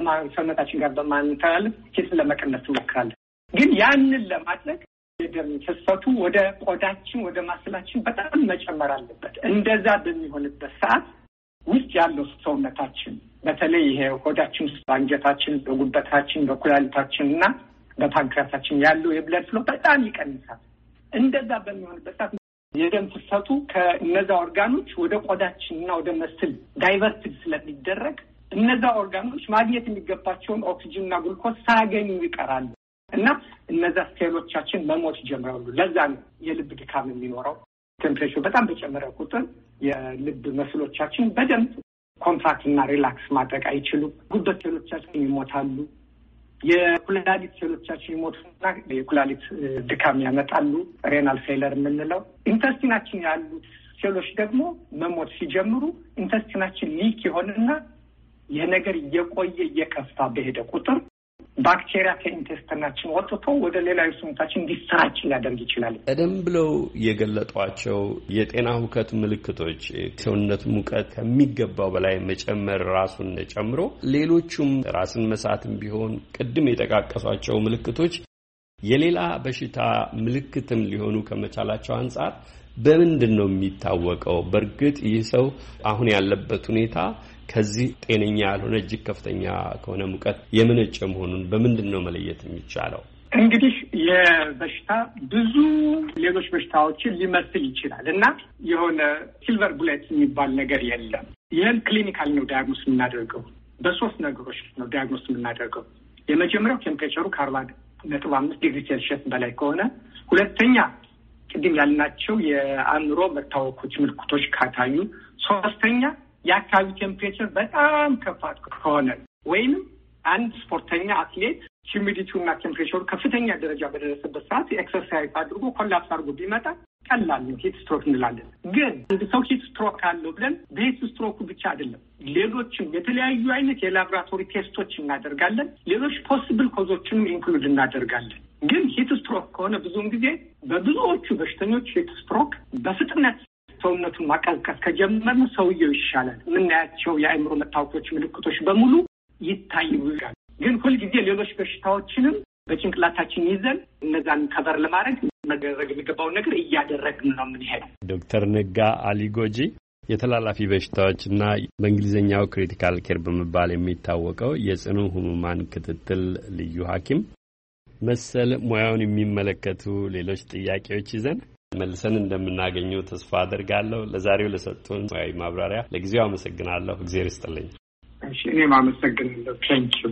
ሰውነታችን ጋር በማንተላለፍ ሂትን ለመቀነስ እንሞክራለን። ግን ያንን ለማድረግ የደም ፍሰቱ ወደ ቆዳችን ወደ ማስላችን በጣም መጨመር አለበት። እንደዛ በሚሆንበት ሰዓት ውስጥ ያለው ሰውነታችን በተለይ ይሄ ሆዳችን ውስጥ በአንጀታችን፣ በጉበታችን፣ በኩላሊታችን እና በፓንክራሳችን ያለው የብለድ ፍሎ በጣም ይቀንሳል። እንደዛ በሚሆንበት ሰዓት የደም ፍሰቱ ከነዛ ኦርጋኖች ወደ ቆዳችንና ወደ መስል ዳይቨርትድ ስለሚደረግ እነዛ ኦርጋኖች ማግኘት የሚገባቸውን ኦክሲጅንና ግሉኮዝ ሳያገኙ ይቀራሉ እና እነዛ ሴሎቻችን መሞት ይጀምራሉ። ለዛ ነው የልብ ድካም የሚኖረው። ቴምፕሬቸር በጣም በጨመረ ቁጥር የልብ መስሎቻችን በደንብ ኮንትራክትና ሪላክስ ማድረግ አይችሉም። ጉበት ሴሎቻችን ይሞታሉ። የኩላሊት ሴሎቻችን ይሞቱና የኩላሊት ድካም ያመጣሉ፣ ሬናል ፌለር የምንለው። ኢንተስቲናችን ያሉት ሴሎች ደግሞ መሞት ሲጀምሩ ኢንተስቲናችን ሊክ ይሆንና ይህ ነገር እየቆየ እየከፋ በሄደ ቁጥር ባክቴሪያ ከኢንቴስቲናችን ወጥቶ ወደ ሌላው ሰውነታችን እንዲሰራጭ ሊያደርግ ይችላል። ቀደም ብለው የገለጧቸው የጤና ሁከት ምልክቶች ሰውነት ሙቀት ከሚገባው በላይ መጨመር ራሱን ጨምሮ ሌሎቹም ራስን መሳትም ቢሆን ቅድም የጠቃቀሷቸው ምልክቶች የሌላ በሽታ ምልክትም ሊሆኑ ከመቻላቸው አንጻር በምንድን ነው የሚታወቀው? በእርግጥ ይህ ሰው አሁን ያለበት ሁኔታ ከዚህ ጤነኛ ያልሆነ እጅግ ከፍተኛ ከሆነ ሙቀት የመነጨ መሆኑን በምንድን ነው መለየት የሚቻለው? እንግዲህ የበሽታ ብዙ ሌሎች በሽታዎችን ሊመስል ይችላል እና የሆነ ሲልቨር ቡሌት የሚባል ነገር የለም። ይህን ክሊኒካል ነው ዳያግኖስ የምናደርገው። በሶስት ነገሮች ነው ዳያግኖስ የምናደርገው። የመጀመሪያው ቴምፕሬቸሩ ከ40.5 ዲግሪ ሴልሺየስ በላይ ከሆነ፣ ሁለተኛ ቅድም ያልናቸው የአእምሮ መታወኮች ምልክቶች ካታዩ፣ ሶስተኛ የአካባቢ ቴምፕሬቸር በጣም ከፍ ከሆነ ወይም አንድ ስፖርተኛ አትሌት ሂዩሚዲቲውና ቴምፕሬቸሩ ከፍተኛ ደረጃ በደረሰበት ሰዓት ኤክሰርሳይዝ አድርጎ ኮላፕስ አድርጎ ቢመጣ ቀላል ነው፣ ሂት ስትሮክ እንላለን። ግን አንድ ሰው ሂት ስትሮክ አለው ብለን በሂት ስትሮኩ ብቻ አይደለም፣ ሌሎችም የተለያዩ አይነት የላቦራቶሪ ቴስቶች እናደርጋለን። ሌሎች ፖሲብል ኮዞችንም ኢንክሉድ እናደርጋለን። ግን ሂት ስትሮክ ከሆነ ብዙውን ጊዜ በብዙዎቹ በሽተኞች ሂት ስትሮክ በፍጥነት ሰውነቱን ማቀዝቀዝ ከጀመርን ሰውየው ይሻላል። የምናያቸው የአእምሮ መታወኮች ምልክቶች በሙሉ ይታያሉ። ግን ሁልጊዜ ሌሎች በሽታዎችንም በጭንቅላታችን ይዘን እነዛን ከበር ለማድረግ መደረግ የሚገባውን ነገር እያደረግን ነው የምንሄደው። ዶክተር ነጋ አሊጎጂ የተላላፊ በሽታዎችና በእንግሊዝኛው ክሪቲካል ኬር በመባል የሚታወቀው የጽኑ ህሙማን ክትትል ልዩ ሐኪም፣ መሰል ሙያውን የሚመለከቱ ሌሎች ጥያቄዎች ይዘን መልሰን እንደምናገኘው ተስፋ አደርጋለሁ። ለዛሬው ለሰጡን ሙያዊ ማብራሪያ ለጊዜው አመሰግናለሁ። እግዚአብሔር ይስጥልኝ። እሺ፣ እኔም አመሰግናለሁ። ቴንኪው።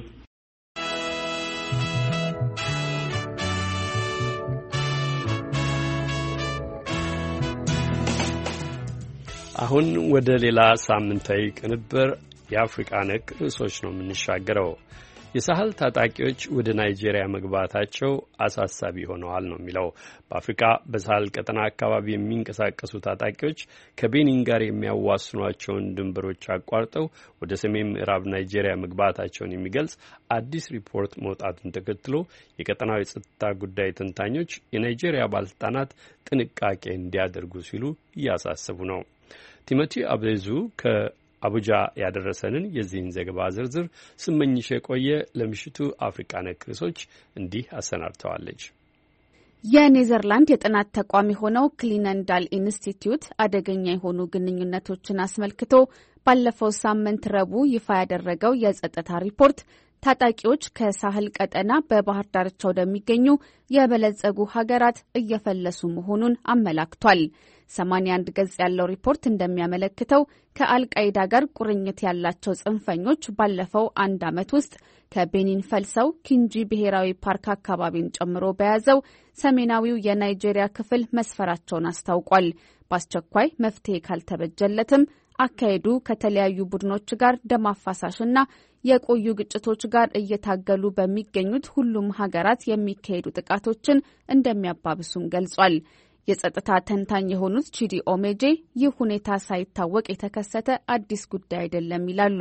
አሁን ወደ ሌላ ሳምንታዊ ቅንብር የአፍሪካ ነክ ርዕሶች ነው የምንሻገረው። የሳህል ታጣቂዎች ወደ ናይጄሪያ መግባታቸው አሳሳቢ ሆነዋል ነው የሚለው። በአፍሪካ በሳህል ቀጠና አካባቢ የሚንቀሳቀሱ ታጣቂዎች ከቤኒን ጋር የሚያዋስኗቸውን ድንበሮች አቋርጠው ወደ ሰሜን ምዕራብ ናይጄሪያ መግባታቸውን የሚገልጽ አዲስ ሪፖርት መውጣቱን ተከትሎ የቀጠናው የጸጥታ ጉዳይ ተንታኞች የናይጄሪያ ባለስልጣናት ጥንቃቄ እንዲያደርጉ ሲሉ እያሳሰቡ ነው። ቲሞቲ አብሬዙ አቡጃ ያደረሰንን የዚህን ዘገባ ዝርዝር ስመኝሽ የቆየ ለምሽቱ አፍሪካ ነክ ርዕሶች እንዲህ አሰናድተዋለች። የኔዘርላንድ የጥናት ተቋም የሆነው ክሊነንዳል ኢንስቲትዩት አደገኛ የሆኑ ግንኙነቶችን አስመልክቶ ባለፈው ሳምንት ረቡዕ ይፋ ያደረገው የጸጥታ ሪፖርት ታጣቂዎች ከሳህል ቀጠና በባህር ዳርቻ ወደሚገኙ የበለጸጉ ሀገራት እየፈለሱ መሆኑን አመላክቷል። 81 ገጽ ያለው ሪፖርት እንደሚያመለክተው ከአልቃይዳ ጋር ቁርኝት ያላቸው ጽንፈኞች ባለፈው አንድ ዓመት ውስጥ ከቤኒን ፈልሰው ኪንጂ ብሔራዊ ፓርክ አካባቢን ጨምሮ በያዘው ሰሜናዊው የናይጄሪያ ክፍል መስፈራቸውን አስታውቋል። በአስቸኳይ መፍትሄ ካልተበጀለትም አካሄዱ ከተለያዩ ቡድኖች ጋር ደም አፋሳሽና የቆዩ ግጭቶች ጋር እየታገሉ በሚገኙት ሁሉም ሀገራት የሚካሄዱ ጥቃቶችን እንደሚያባብሱም ገልጿል። የጸጥታ ተንታኝ የሆኑት ቺዲ ኦሜጄ ይህ ሁኔታ ሳይታወቅ የተከሰተ አዲስ ጉዳይ አይደለም ይላሉ።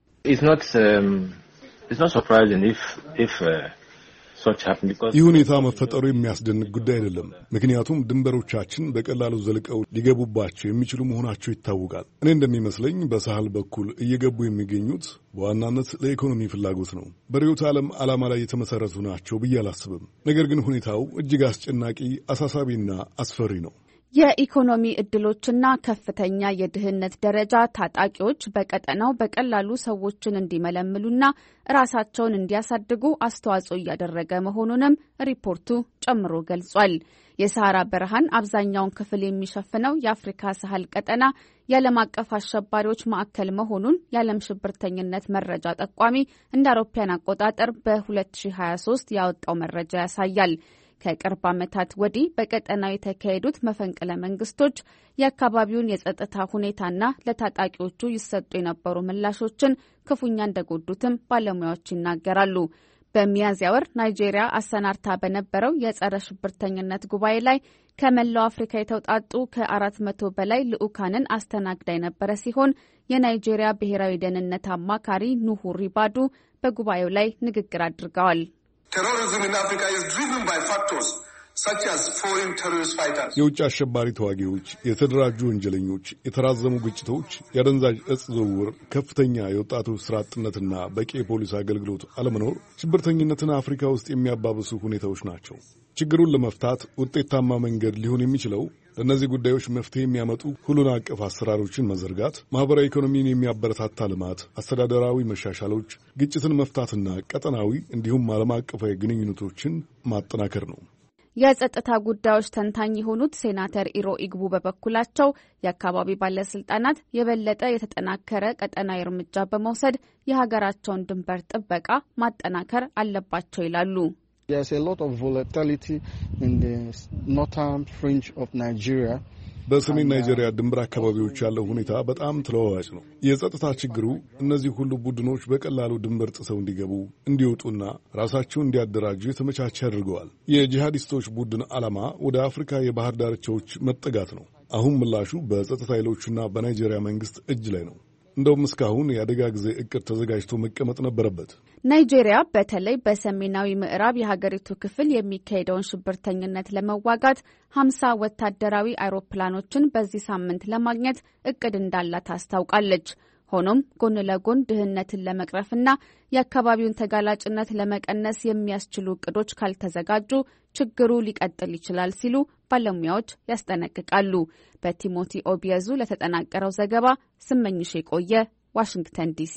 ይህ ሁኔታ መፈጠሩ የሚያስደንቅ ጉዳይ አይደለም። ምክንያቱም ድንበሮቻችን በቀላሉ ዘልቀው ሊገቡባቸው የሚችሉ መሆናቸው ይታወቃል። እኔ እንደሚመስለኝ በሳህል በኩል እየገቡ የሚገኙት በዋናነት ለኢኮኖሚ ፍላጎት ነው። በርዕዮተ ዓለም ዓላማ ላይ የተመሰረቱ ናቸው ብዬ አላስብም። ነገር ግን ሁኔታው እጅግ አስጨናቂ፣ አሳሳቢና አስፈሪ ነው። የኢኮኖሚ እድሎችና ከፍተኛ የድህነት ደረጃ ታጣቂዎች በቀጠናው በቀላሉ ሰዎችን እንዲመለምሉና ራሳቸውን እንዲያሳድጉ አስተዋጽኦ እያደረገ መሆኑንም ሪፖርቱ ጨምሮ ገልጿል። የሰሃራ በረሃን አብዛኛውን ክፍል የሚሸፍነው የአፍሪካ ሳህል ቀጠና የዓለም አቀፍ አሸባሪዎች ማዕከል መሆኑን የዓለም ሽብርተኝነት መረጃ ጠቋሚ እንደ አውሮፓውያን አቆጣጠር በ2023 ያወጣው መረጃ ያሳያል። ከቅርብ ዓመታት ወዲህ በቀጠናው የተካሄዱት መፈንቅለ መንግስቶች የአካባቢውን የጸጥታ ሁኔታና ለታጣቂዎቹ ይሰጡ የነበሩ ምላሾችን ክፉኛ እንደጎዱትም ባለሙያዎች ይናገራሉ። በሚያዝያ ወር ናይጄሪያ አሰናርታ በነበረው የጸረ ሽብርተኝነት ጉባኤ ላይ ከመላው አፍሪካ የተውጣጡ ከ400 በላይ ልዑካንን አስተናግዳ የነበረ ሲሆን የናይጄሪያ ብሔራዊ ደህንነት አማካሪ ኑሁ ሪባዱ በጉባኤው ላይ ንግግር አድርገዋል። Terrorism in Africa is driven by factors such as foreign terrorist fighters. የውጭ አሸባሪ ተዋጊዎች፣ የተደራጁ ወንጀለኞች፣ የተራዘሙ ግጭቶች፣ የአደንዛዥ እጽ ዝውውር፣ ከፍተኛ የወጣቶች ስራ አጥነትና በቂ የፖሊስ አገልግሎት አለመኖር ሽብርተኝነትን አፍሪካ ውስጥ የሚያባብሱ ሁኔታዎች ናቸው። ችግሩን ለመፍታት ውጤታማ መንገድ ሊሆን የሚችለው ለእነዚህ ጉዳዮች መፍትሄ የሚያመጡ ሁሉን አቀፍ አሰራሮችን መዘርጋት፣ ማህበራዊ ኢኮኖሚን የሚያበረታታ ልማት፣ አስተዳደራዊ መሻሻሎች፣ ግጭትን መፍታትና ቀጠናዊ እንዲሁም ዓለም አቀፋዊ ግንኙነቶችን ማጠናከር ነው። የጸጥታ ጉዳዮች ተንታኝ የሆኑት ሴናተር ኢሮ ኢግቡ በበኩላቸው የአካባቢ ባለስልጣናት የበለጠ የተጠናከረ ቀጠናዊ እርምጃ በመውሰድ የሀገራቸውን ድንበር ጥበቃ ማጠናከር አለባቸው ይላሉ። There's a lot of volatility in the northern fringe of Nigeria. በሰሜን ናይጄሪያ ድንበር አካባቢዎች ያለው ሁኔታ በጣም ተለዋዋጭ ነው። የጸጥታ ችግሩ እነዚህ ሁሉ ቡድኖች በቀላሉ ድንበር ጥሰው እንዲገቡ፣ እንዲወጡና ራሳቸውን እንዲያደራጁ የተመቻቸ አድርገዋል። የጂሃዲስቶች ቡድን ዓላማ ወደ አፍሪካ የባህር ዳርቻዎች መጠጋት ነው። አሁን ምላሹ በጸጥታ ኃይሎችና በናይጄሪያ መንግስት እጅ ላይ ነው። እንደውም እስካሁን የአደጋ ጊዜ እቅድ ተዘጋጅቶ መቀመጥ ነበረበት። ናይጄሪያ በተለይ በሰሜናዊ ምዕራብ የሀገሪቱ ክፍል የሚካሄደውን ሽብርተኝነት ለመዋጋት 50 ወታደራዊ አይሮፕላኖችን በዚህ ሳምንት ለማግኘት እቅድ እንዳላት አስታውቃለች። ሆኖም ጎን ለጎን ድህነትን ለመቅረፍና የአካባቢውን ተጋላጭነት ለመቀነስ የሚያስችሉ እቅዶች ካልተዘጋጁ ችግሩ ሊቀጥል ይችላል ሲሉ ባለሙያዎች ያስጠነቅቃሉ። በቲሞቲ ኦቢየዙ ለተጠናቀረው ዘገባ ስመኝሽ የቆየ ዋሽንግተን ዲሲ።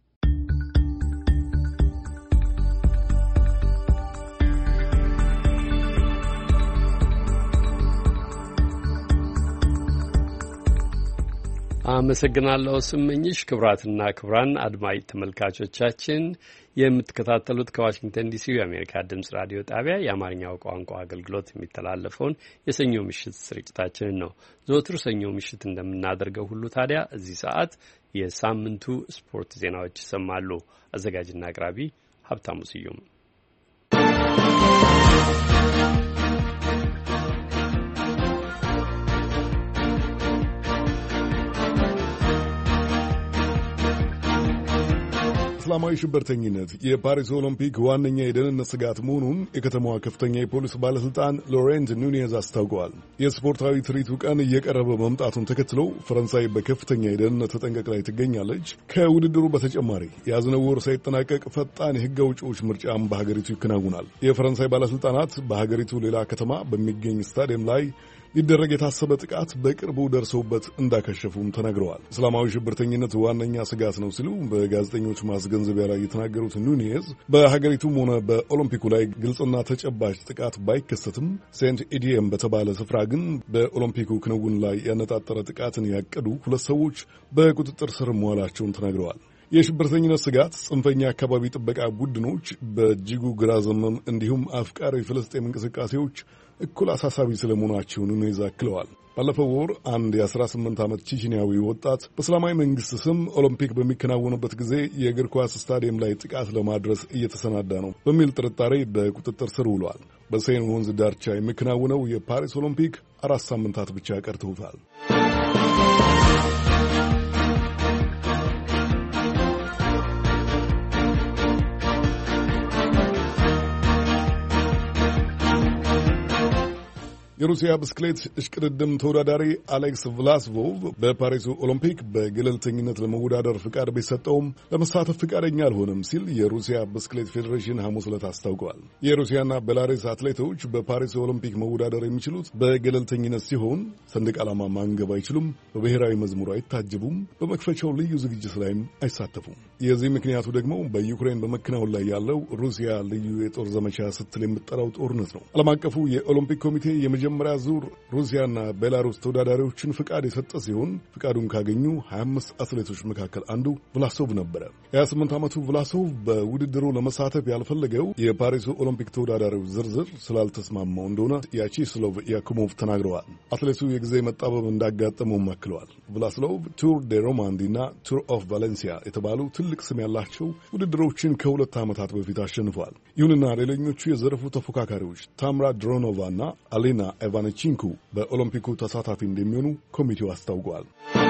አመሰግናለሁ ስመኝሽ። ክቡራትና ክቡራን አድማጭ ተመልካቾቻችን የምትከታተሉት ከዋሽንግተን ዲሲ የአሜሪካ ድምጽ ራዲዮ ጣቢያ የአማርኛው ቋንቋ አገልግሎት የሚተላለፈውን የሰኞ ምሽት ስርጭታችንን ነው። ዘወትር ሰኞ ምሽት እንደምናደርገው ሁሉ ታዲያ እዚህ ሰዓት የሳምንቱ ስፖርት ዜናዎች ይሰማሉ። አዘጋጅና አቅራቢ ሀብታሙ ስዩም። እስላማዊ ሽብርተኝነት የፓሪስ ኦሎምፒክ ዋነኛ የደህንነት ስጋት መሆኑን የከተማዋ ከፍተኛ የፖሊስ ባለስልጣን ሎሬንት ኑኔዝ አስታውቀዋል። የስፖርታዊ ትርኢቱ ቀን እየቀረበ መምጣቱን ተከትለው ፈረንሳይ በከፍተኛ የደህንነት ተጠንቀቅ ላይ ትገኛለች። ከውድድሩ በተጨማሪ የያዝነው ወር ሳይጠናቀቅ ፈጣን የሕግ አውጪዎች ምርጫም በሀገሪቱ ይከናውናል። የፈረንሳይ ባለስልጣናት በሀገሪቱ ሌላ ከተማ በሚገኝ ስታዲየም ላይ ሊደረግ የታሰበ ጥቃት በቅርቡ ደርሰውበት እንዳከሸፉም ተናግረዋል። እስላማዊ ሽብርተኝነት ዋነኛ ስጋት ነው ሲሉ በጋዜጠኞች ማስገንዘቢያ ላይ የተናገሩት ኑኔዝ በሀገሪቱም ሆነ በኦሎምፒኩ ላይ ግልጽና ተጨባጭ ጥቃት ባይከሰትም ሴንት ኢዲየም በተባለ ስፍራ ግን በኦሎምፒኩ ክንውን ላይ ያነጣጠረ ጥቃትን ያቀዱ 2 ሰዎች በቁጥጥር ስር መዋላቸውን ተናግረዋል። የሽብርተኝነት ስጋት ጽንፈኛ አካባቢ ጥበቃ ቡድኖች በእጅጉ ግራ ዘመም እንዲሁም አፍቃሪ ፍልስጤም እንቅስቃሴዎች እኩል አሳሳቢ ስለመሆናቸው ኑኔዝ አክለዋል። ባለፈው ወር አንድ የ18 ዓመት ቼችኒያዊ ወጣት በእስላማዊ መንግስት ስም ኦሎምፒክ በሚከናወንበት ጊዜ የእግር ኳስ ስታዲየም ላይ ጥቃት ለማድረስ እየተሰናዳ ነው በሚል ጥርጣሬ በቁጥጥር ስር ውሏል። በሴን ወንዝ ዳርቻ የሚከናወነው የፓሪስ ኦሎምፒክ 4 ሳምንታት ብቻ ቀርተውታል። የሩሲያ ብስክሌት እሽቅድድም ተወዳዳሪ አሌክስ ቭላስቮቭ በፓሪሱ ኦሎምፒክ በገለልተኝነት ለመወዳደር ፍቃድ ቢሰጠውም ለመሳተፍ ፍቃደኛ አልሆነም ሲል የሩሲያ ብስክሌት ፌዴሬሽን ሐሙስ ዕለት አስታውቋል። የሩሲያና ቤላሩስ አትሌቶች በፓሪሱ ኦሎምፒክ መወዳደር የሚችሉት በገለልተኝነት ሲሆን ሰንደቅ ዓላማ ማንገብ አይችሉም፣ በብሔራዊ መዝሙር አይታጀቡም፣ በመክፈቻው ልዩ ዝግጅት ላይም አይሳተፉም። የዚህ ምክንያቱ ደግሞ በዩክሬን በመከናወን ላይ ያለው ሩሲያ ልዩ የጦር ዘመቻ ስትል የምትጠራው ጦርነት ነው። ዓለም አቀፉ የኦሎምፒክ ኮሚቴ የመጀመሪያ ዙር ሩሲያና ቤላሩስ ተወዳዳሪዎችን ፍቃድ የሰጠ ሲሆን ፍቃዱን ካገኙ 25 አትሌቶች መካከል አንዱ ቭላሶቭ ነበረ። የ28 ዓመቱ ቭላሶቭ በውድድሩ ለመሳተፍ ያልፈለገው የፓሪሱ ኦሎምፒክ ተወዳዳሪዎች ዝርዝር ስላልተስማማው እንደሆነ ያቺስሎቭ ያኩሞቭ ተናግረዋል። አትሌቱ የጊዜ መጣበብ እንዳጋጠመውም አክለዋል። ቭላስሎቭ ቱር ዴ ሮማንዲና ቱር ኦፍ ቫሌንሲያ የተባሉ ትልቅ ስም ያላቸው ውድድሮችን ከ2 ዓመታት በፊት አሸንፈዋል። ይሁንና ሌሎኞቹ የዘርፉ ተፎካካሪዎች ታምራ ድሮኖቫ እና አሌና ኢቫንቺንኮ በኦሎምፒኩ ተሳታፊ እንደሚሆኑ ኮሚቴው አስታውቋል።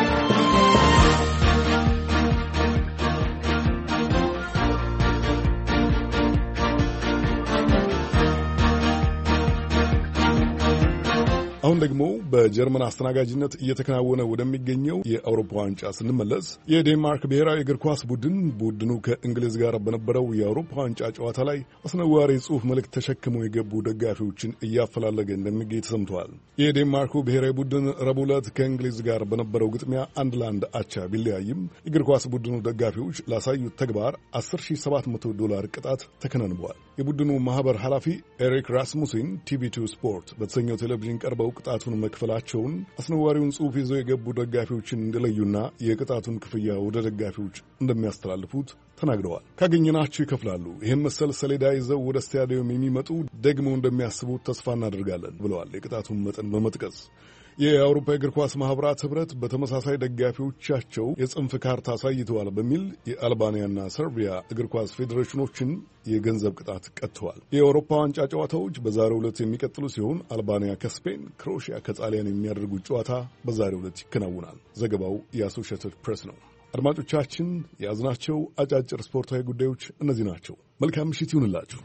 አሁን ደግሞ በጀርመን አስተናጋጅነት እየተከናወነ ወደሚገኘው የአውሮፓ ዋንጫ ስንመለስ የዴንማርክ ብሔራዊ እግር ኳስ ቡድኑ ከእንግሊዝ ጋር በነበረው የአውሮፓ ዋንጫ ጨዋታ ላይ አስነዋሪ ጽሑፍ መልእክት ተሸክመው የገቡ ደጋፊዎችን እያፈላለገ እንደሚገኝ ተሰምተዋል። የዴንማርኩ ብሔራዊ ቡድን ረቡዕ ዕለት ከእንግሊዝ ጋር በነበረው ግጥሚያ 1-1 አቻ ቢለያይም የእግር ኳስ ቡድኑ ደጋፊዎች ላሳዩት ተግባር $10,700 ቅጣት ተከናንበዋል። የቡድኑ ማህበር ኃላፊ ኤሪክ ራስሙሲን ቲቪ2 ስፖርት በተሰኘው ቴሌቪዥን ቀርበው ቅጣቱን መክፈላቸውን አስነዋሪውን ጽሑፍ ይዘው የገቡ ደጋፊዎችን እንደለዩና የቅጣቱን ክፍያ ወደ ደጋፊዎች እንደሚያስተላልፉት ተናግረዋል። ካገኘናቸው ይከፍላሉ። ይህን መሰል ሰሌዳ ይዘው ወደ ስታዲየም የሚመጡ ደግሞ እንደሚያስቡት ተስፋ እናደርጋለን ብለዋል። የቅጣቱን መጠን በመጥቀስ የአውሮፓ እግር ኳስ ማህበራት ህብረት በተመሳሳይ ደጋፊዎቻቸው የጽንፍ ካርታ አሳይተዋል በሚል የአልባንያና ሰርቢያ እግር ኳስ ፌዴሬሽኖችን የገንዘብ ቅጣት ቀጥተዋል። የአውሮፓ ዋንጫ ጨዋታዎች በዛሬው ዕለት የሚቀጥሉ ሲሆን አልባንያ ከስፔን፣ ክሮኤሽያ ከጣሊያን የሚያደርጉት ጨዋታ በዛሬው ዕለት ይከናውናል። ዘገባው የአሶሺየትድ ፕሬስ ነው። አድማጮቻችን፣ የያዝናቸው አጫጭር ስፖርታዊ ጉዳዮች እነዚህ ናቸው። መልካም ምሽት ይሁንላችሁ።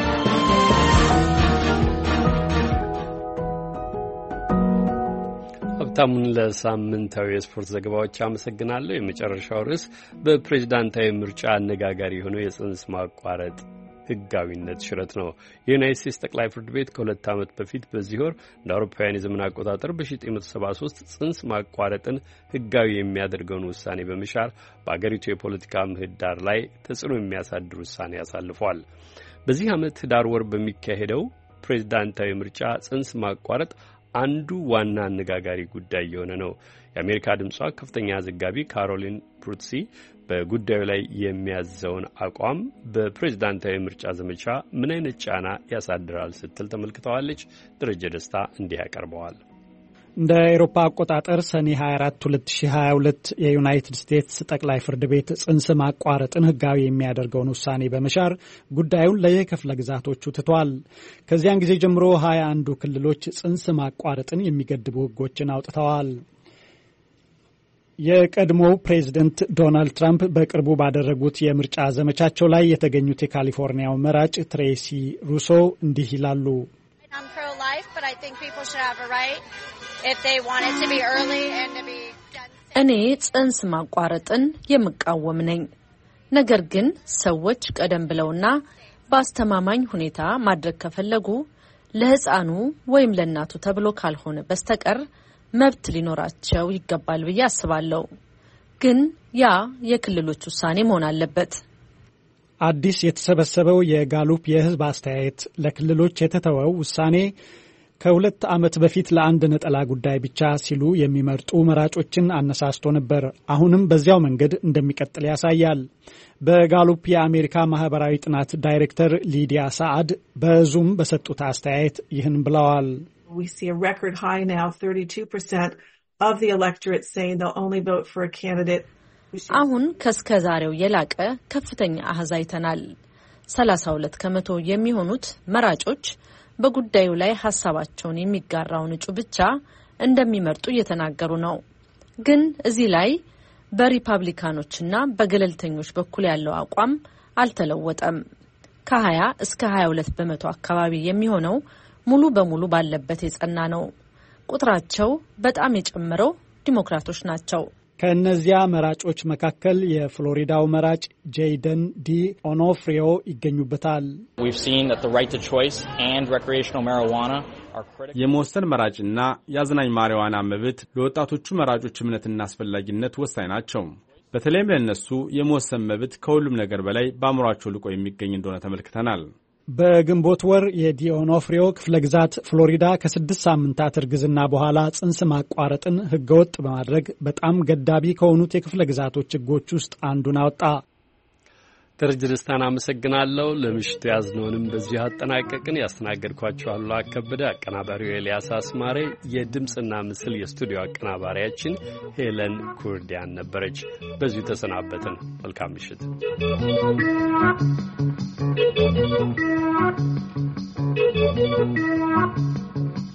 ሀብታሙን ለሳምንታዊ የስፖርት ዘገባዎች አመሰግናለሁ። የመጨረሻው ርዕስ በፕሬዝዳንታዊ ምርጫ አነጋጋሪ የሆነው የጽንስ ማቋረጥ ህጋዊነት ሽረት ነው። የዩናይት ስቴትስ ጠቅላይ ፍርድ ቤት ከ2 ዓመት በፊት በዚህ ወር እንደ አውሮፓውያን የዘመን አቆጣጠር በ1973 ጽንስ ማቋረጥን ህጋዊ የሚያደርገውን ውሳኔ በመሻር በአገሪቱ የፖለቲካ ምህዳር ላይ ተጽዕኖ የሚያሳድር ውሳኔ አሳልፏል። በዚህ ዓመት ህዳር ወር በሚካሄደው ፕሬዝዳንታዊ ምርጫ ጽንስ ማቋረጥ አንዱ ዋና አነጋጋሪ ጉዳይ የሆነ ነው። የአሜሪካ ድምጿ ከፍተኛ ዘጋቢ ካሮሊን ፕሩትሲ በጉዳዩ ላይ የሚያዘውን አቋም በፕሬዝዳንታዊ ምርጫ ዘመቻ ምን አይነት ጫና ያሳድራል ስትል ተመልክተዋለች። ደረጀ ደስታ እንዲህ ያቀርበዋል። እንደ አውሮፓ አቆጣጠር ሰኔ 24 2022 የዩናይትድ ስቴትስ ጠቅላይ ፍርድ ቤት ጽንስ ማቋረጥን ህጋዊ የሚያደርገውን ውሳኔ በመሻር ጉዳዩን ለየክፍለ ግዛቶቹ ትቷል። ከዚያን ጊዜ ጀምሮ 21 ክልሎች ጽንስ ማቋረጥን የሚገድቡ ህጎችን አውጥተዋል። የቀድሞው ፕሬዝደንት ዶናልድ ትራምፕ በቅርቡ ባደረጉት የምርጫ ዘመቻቸው ላይ የተገኙት የካሊፎርኒያው መራጭ ትሬሲ ሩሶ እንዲህ ይላሉ። እኔ ጽንስ ማቋረጥን የምቃወም ነኝ። ነገር ግን ሰዎች ቀደም ብለውና በአስተማማኝ ሁኔታ ማድረግ ከፈለጉ ለህፃኑ ወይም ለእናቱ ተብሎ ካልሆነ በስተቀር መብት ሊኖራቸው ይገባል ብዬ አስባለሁ። ግን ያ የክልሎች ውሳኔ መሆን አለበት። አዲስ የተሰበሰበው የጋሉፕ የህዝብ አስተያየት ለክልሎች የተተወው ውሳኔ ከ2 ዓመት በፊት ለአንድ ነጠላ ጉዳይ ብቻ ሲሉ የሚመርጡ መራጮችን አነሳስቶ ነበር። አሁንም በዚያው መንገድ እንደሚቀጥል ያሳያል። በጋሉፕ የአሜሪካ ማህበራዊ ጥናት ዳይሬክተር ሊዲያ ሰዓድ በዙም በሰጡት አስተያየት ይህን ብለዋል። We see a record high now, 32% of the electorate saying they'll only vote for a candidate. አሁን ከስከዛሬው የላቀ ከፍተኛ አሃዝ አይተናል። 32% የሚሆኑት መራጮች በጉዳዩ ላይ ሐሳባቸውን የሚጋራውን እጩ ብቻ እንደሚመርጡ እየተናገሩ ነው። ግን እዚህ ላይ በሪፐብሊካኖችና በገለልተኞች በኩል ያለው አቋም አልተለወጠም። ከ20 እስከ 22% አካባቢ የሚሆነው ሙሉ በሙሉ ባለበት የጸና ነው። ቁጥራቸው በጣም የጨመረው ዲሞክራቶች ናቸው። ከእነዚያ መራጮች መካከል የፍሎሪዳው መራጭ ጄይደን ዲ ኦኖፍሪዮ ይገኙበታል። የመወሰን መራጭና የአዝናኝ ማሪዋና መብት ለወጣቶቹ መራጮች እምነትና አስፈላጊነት ወሳኝ ናቸው። በተለይም ለእነሱ የመወሰን መብት ከሁሉም ነገር በላይ በአእምሯቸው ልቆ የሚገኝ እንደሆነ ተመልክተናል። በግንቦት ወር የዲኦኖፍሪዮ ክፍለ ግዛት ፍሎሪዳ ከ6 ሳምንታት እርግዝና በኋላ ጽንስ ማቋረጥን ህገወጥ በማድረግ በጣም ገዳቢ ከሆኑት የክፍለ ግዛቶች ህጎች ውስጥ አንዱን አወጣ። ደረጀ ደስታን አመሰግናለሁ። ለምሽቱ ያዝነውንም በዚህ አጠናቀቅን። ያስተናገድኳችሁ አሉላ ከበደ፣ አቀናባሪው ኤልያስ አስማሬ፣ የድምጽና ምስል የስቱዲዮ አቀናባሪያችን ሄለን ኩርዲያን ነበረች። በዚሁ ተሰናበትን። መልካም ምሽት። Thank you.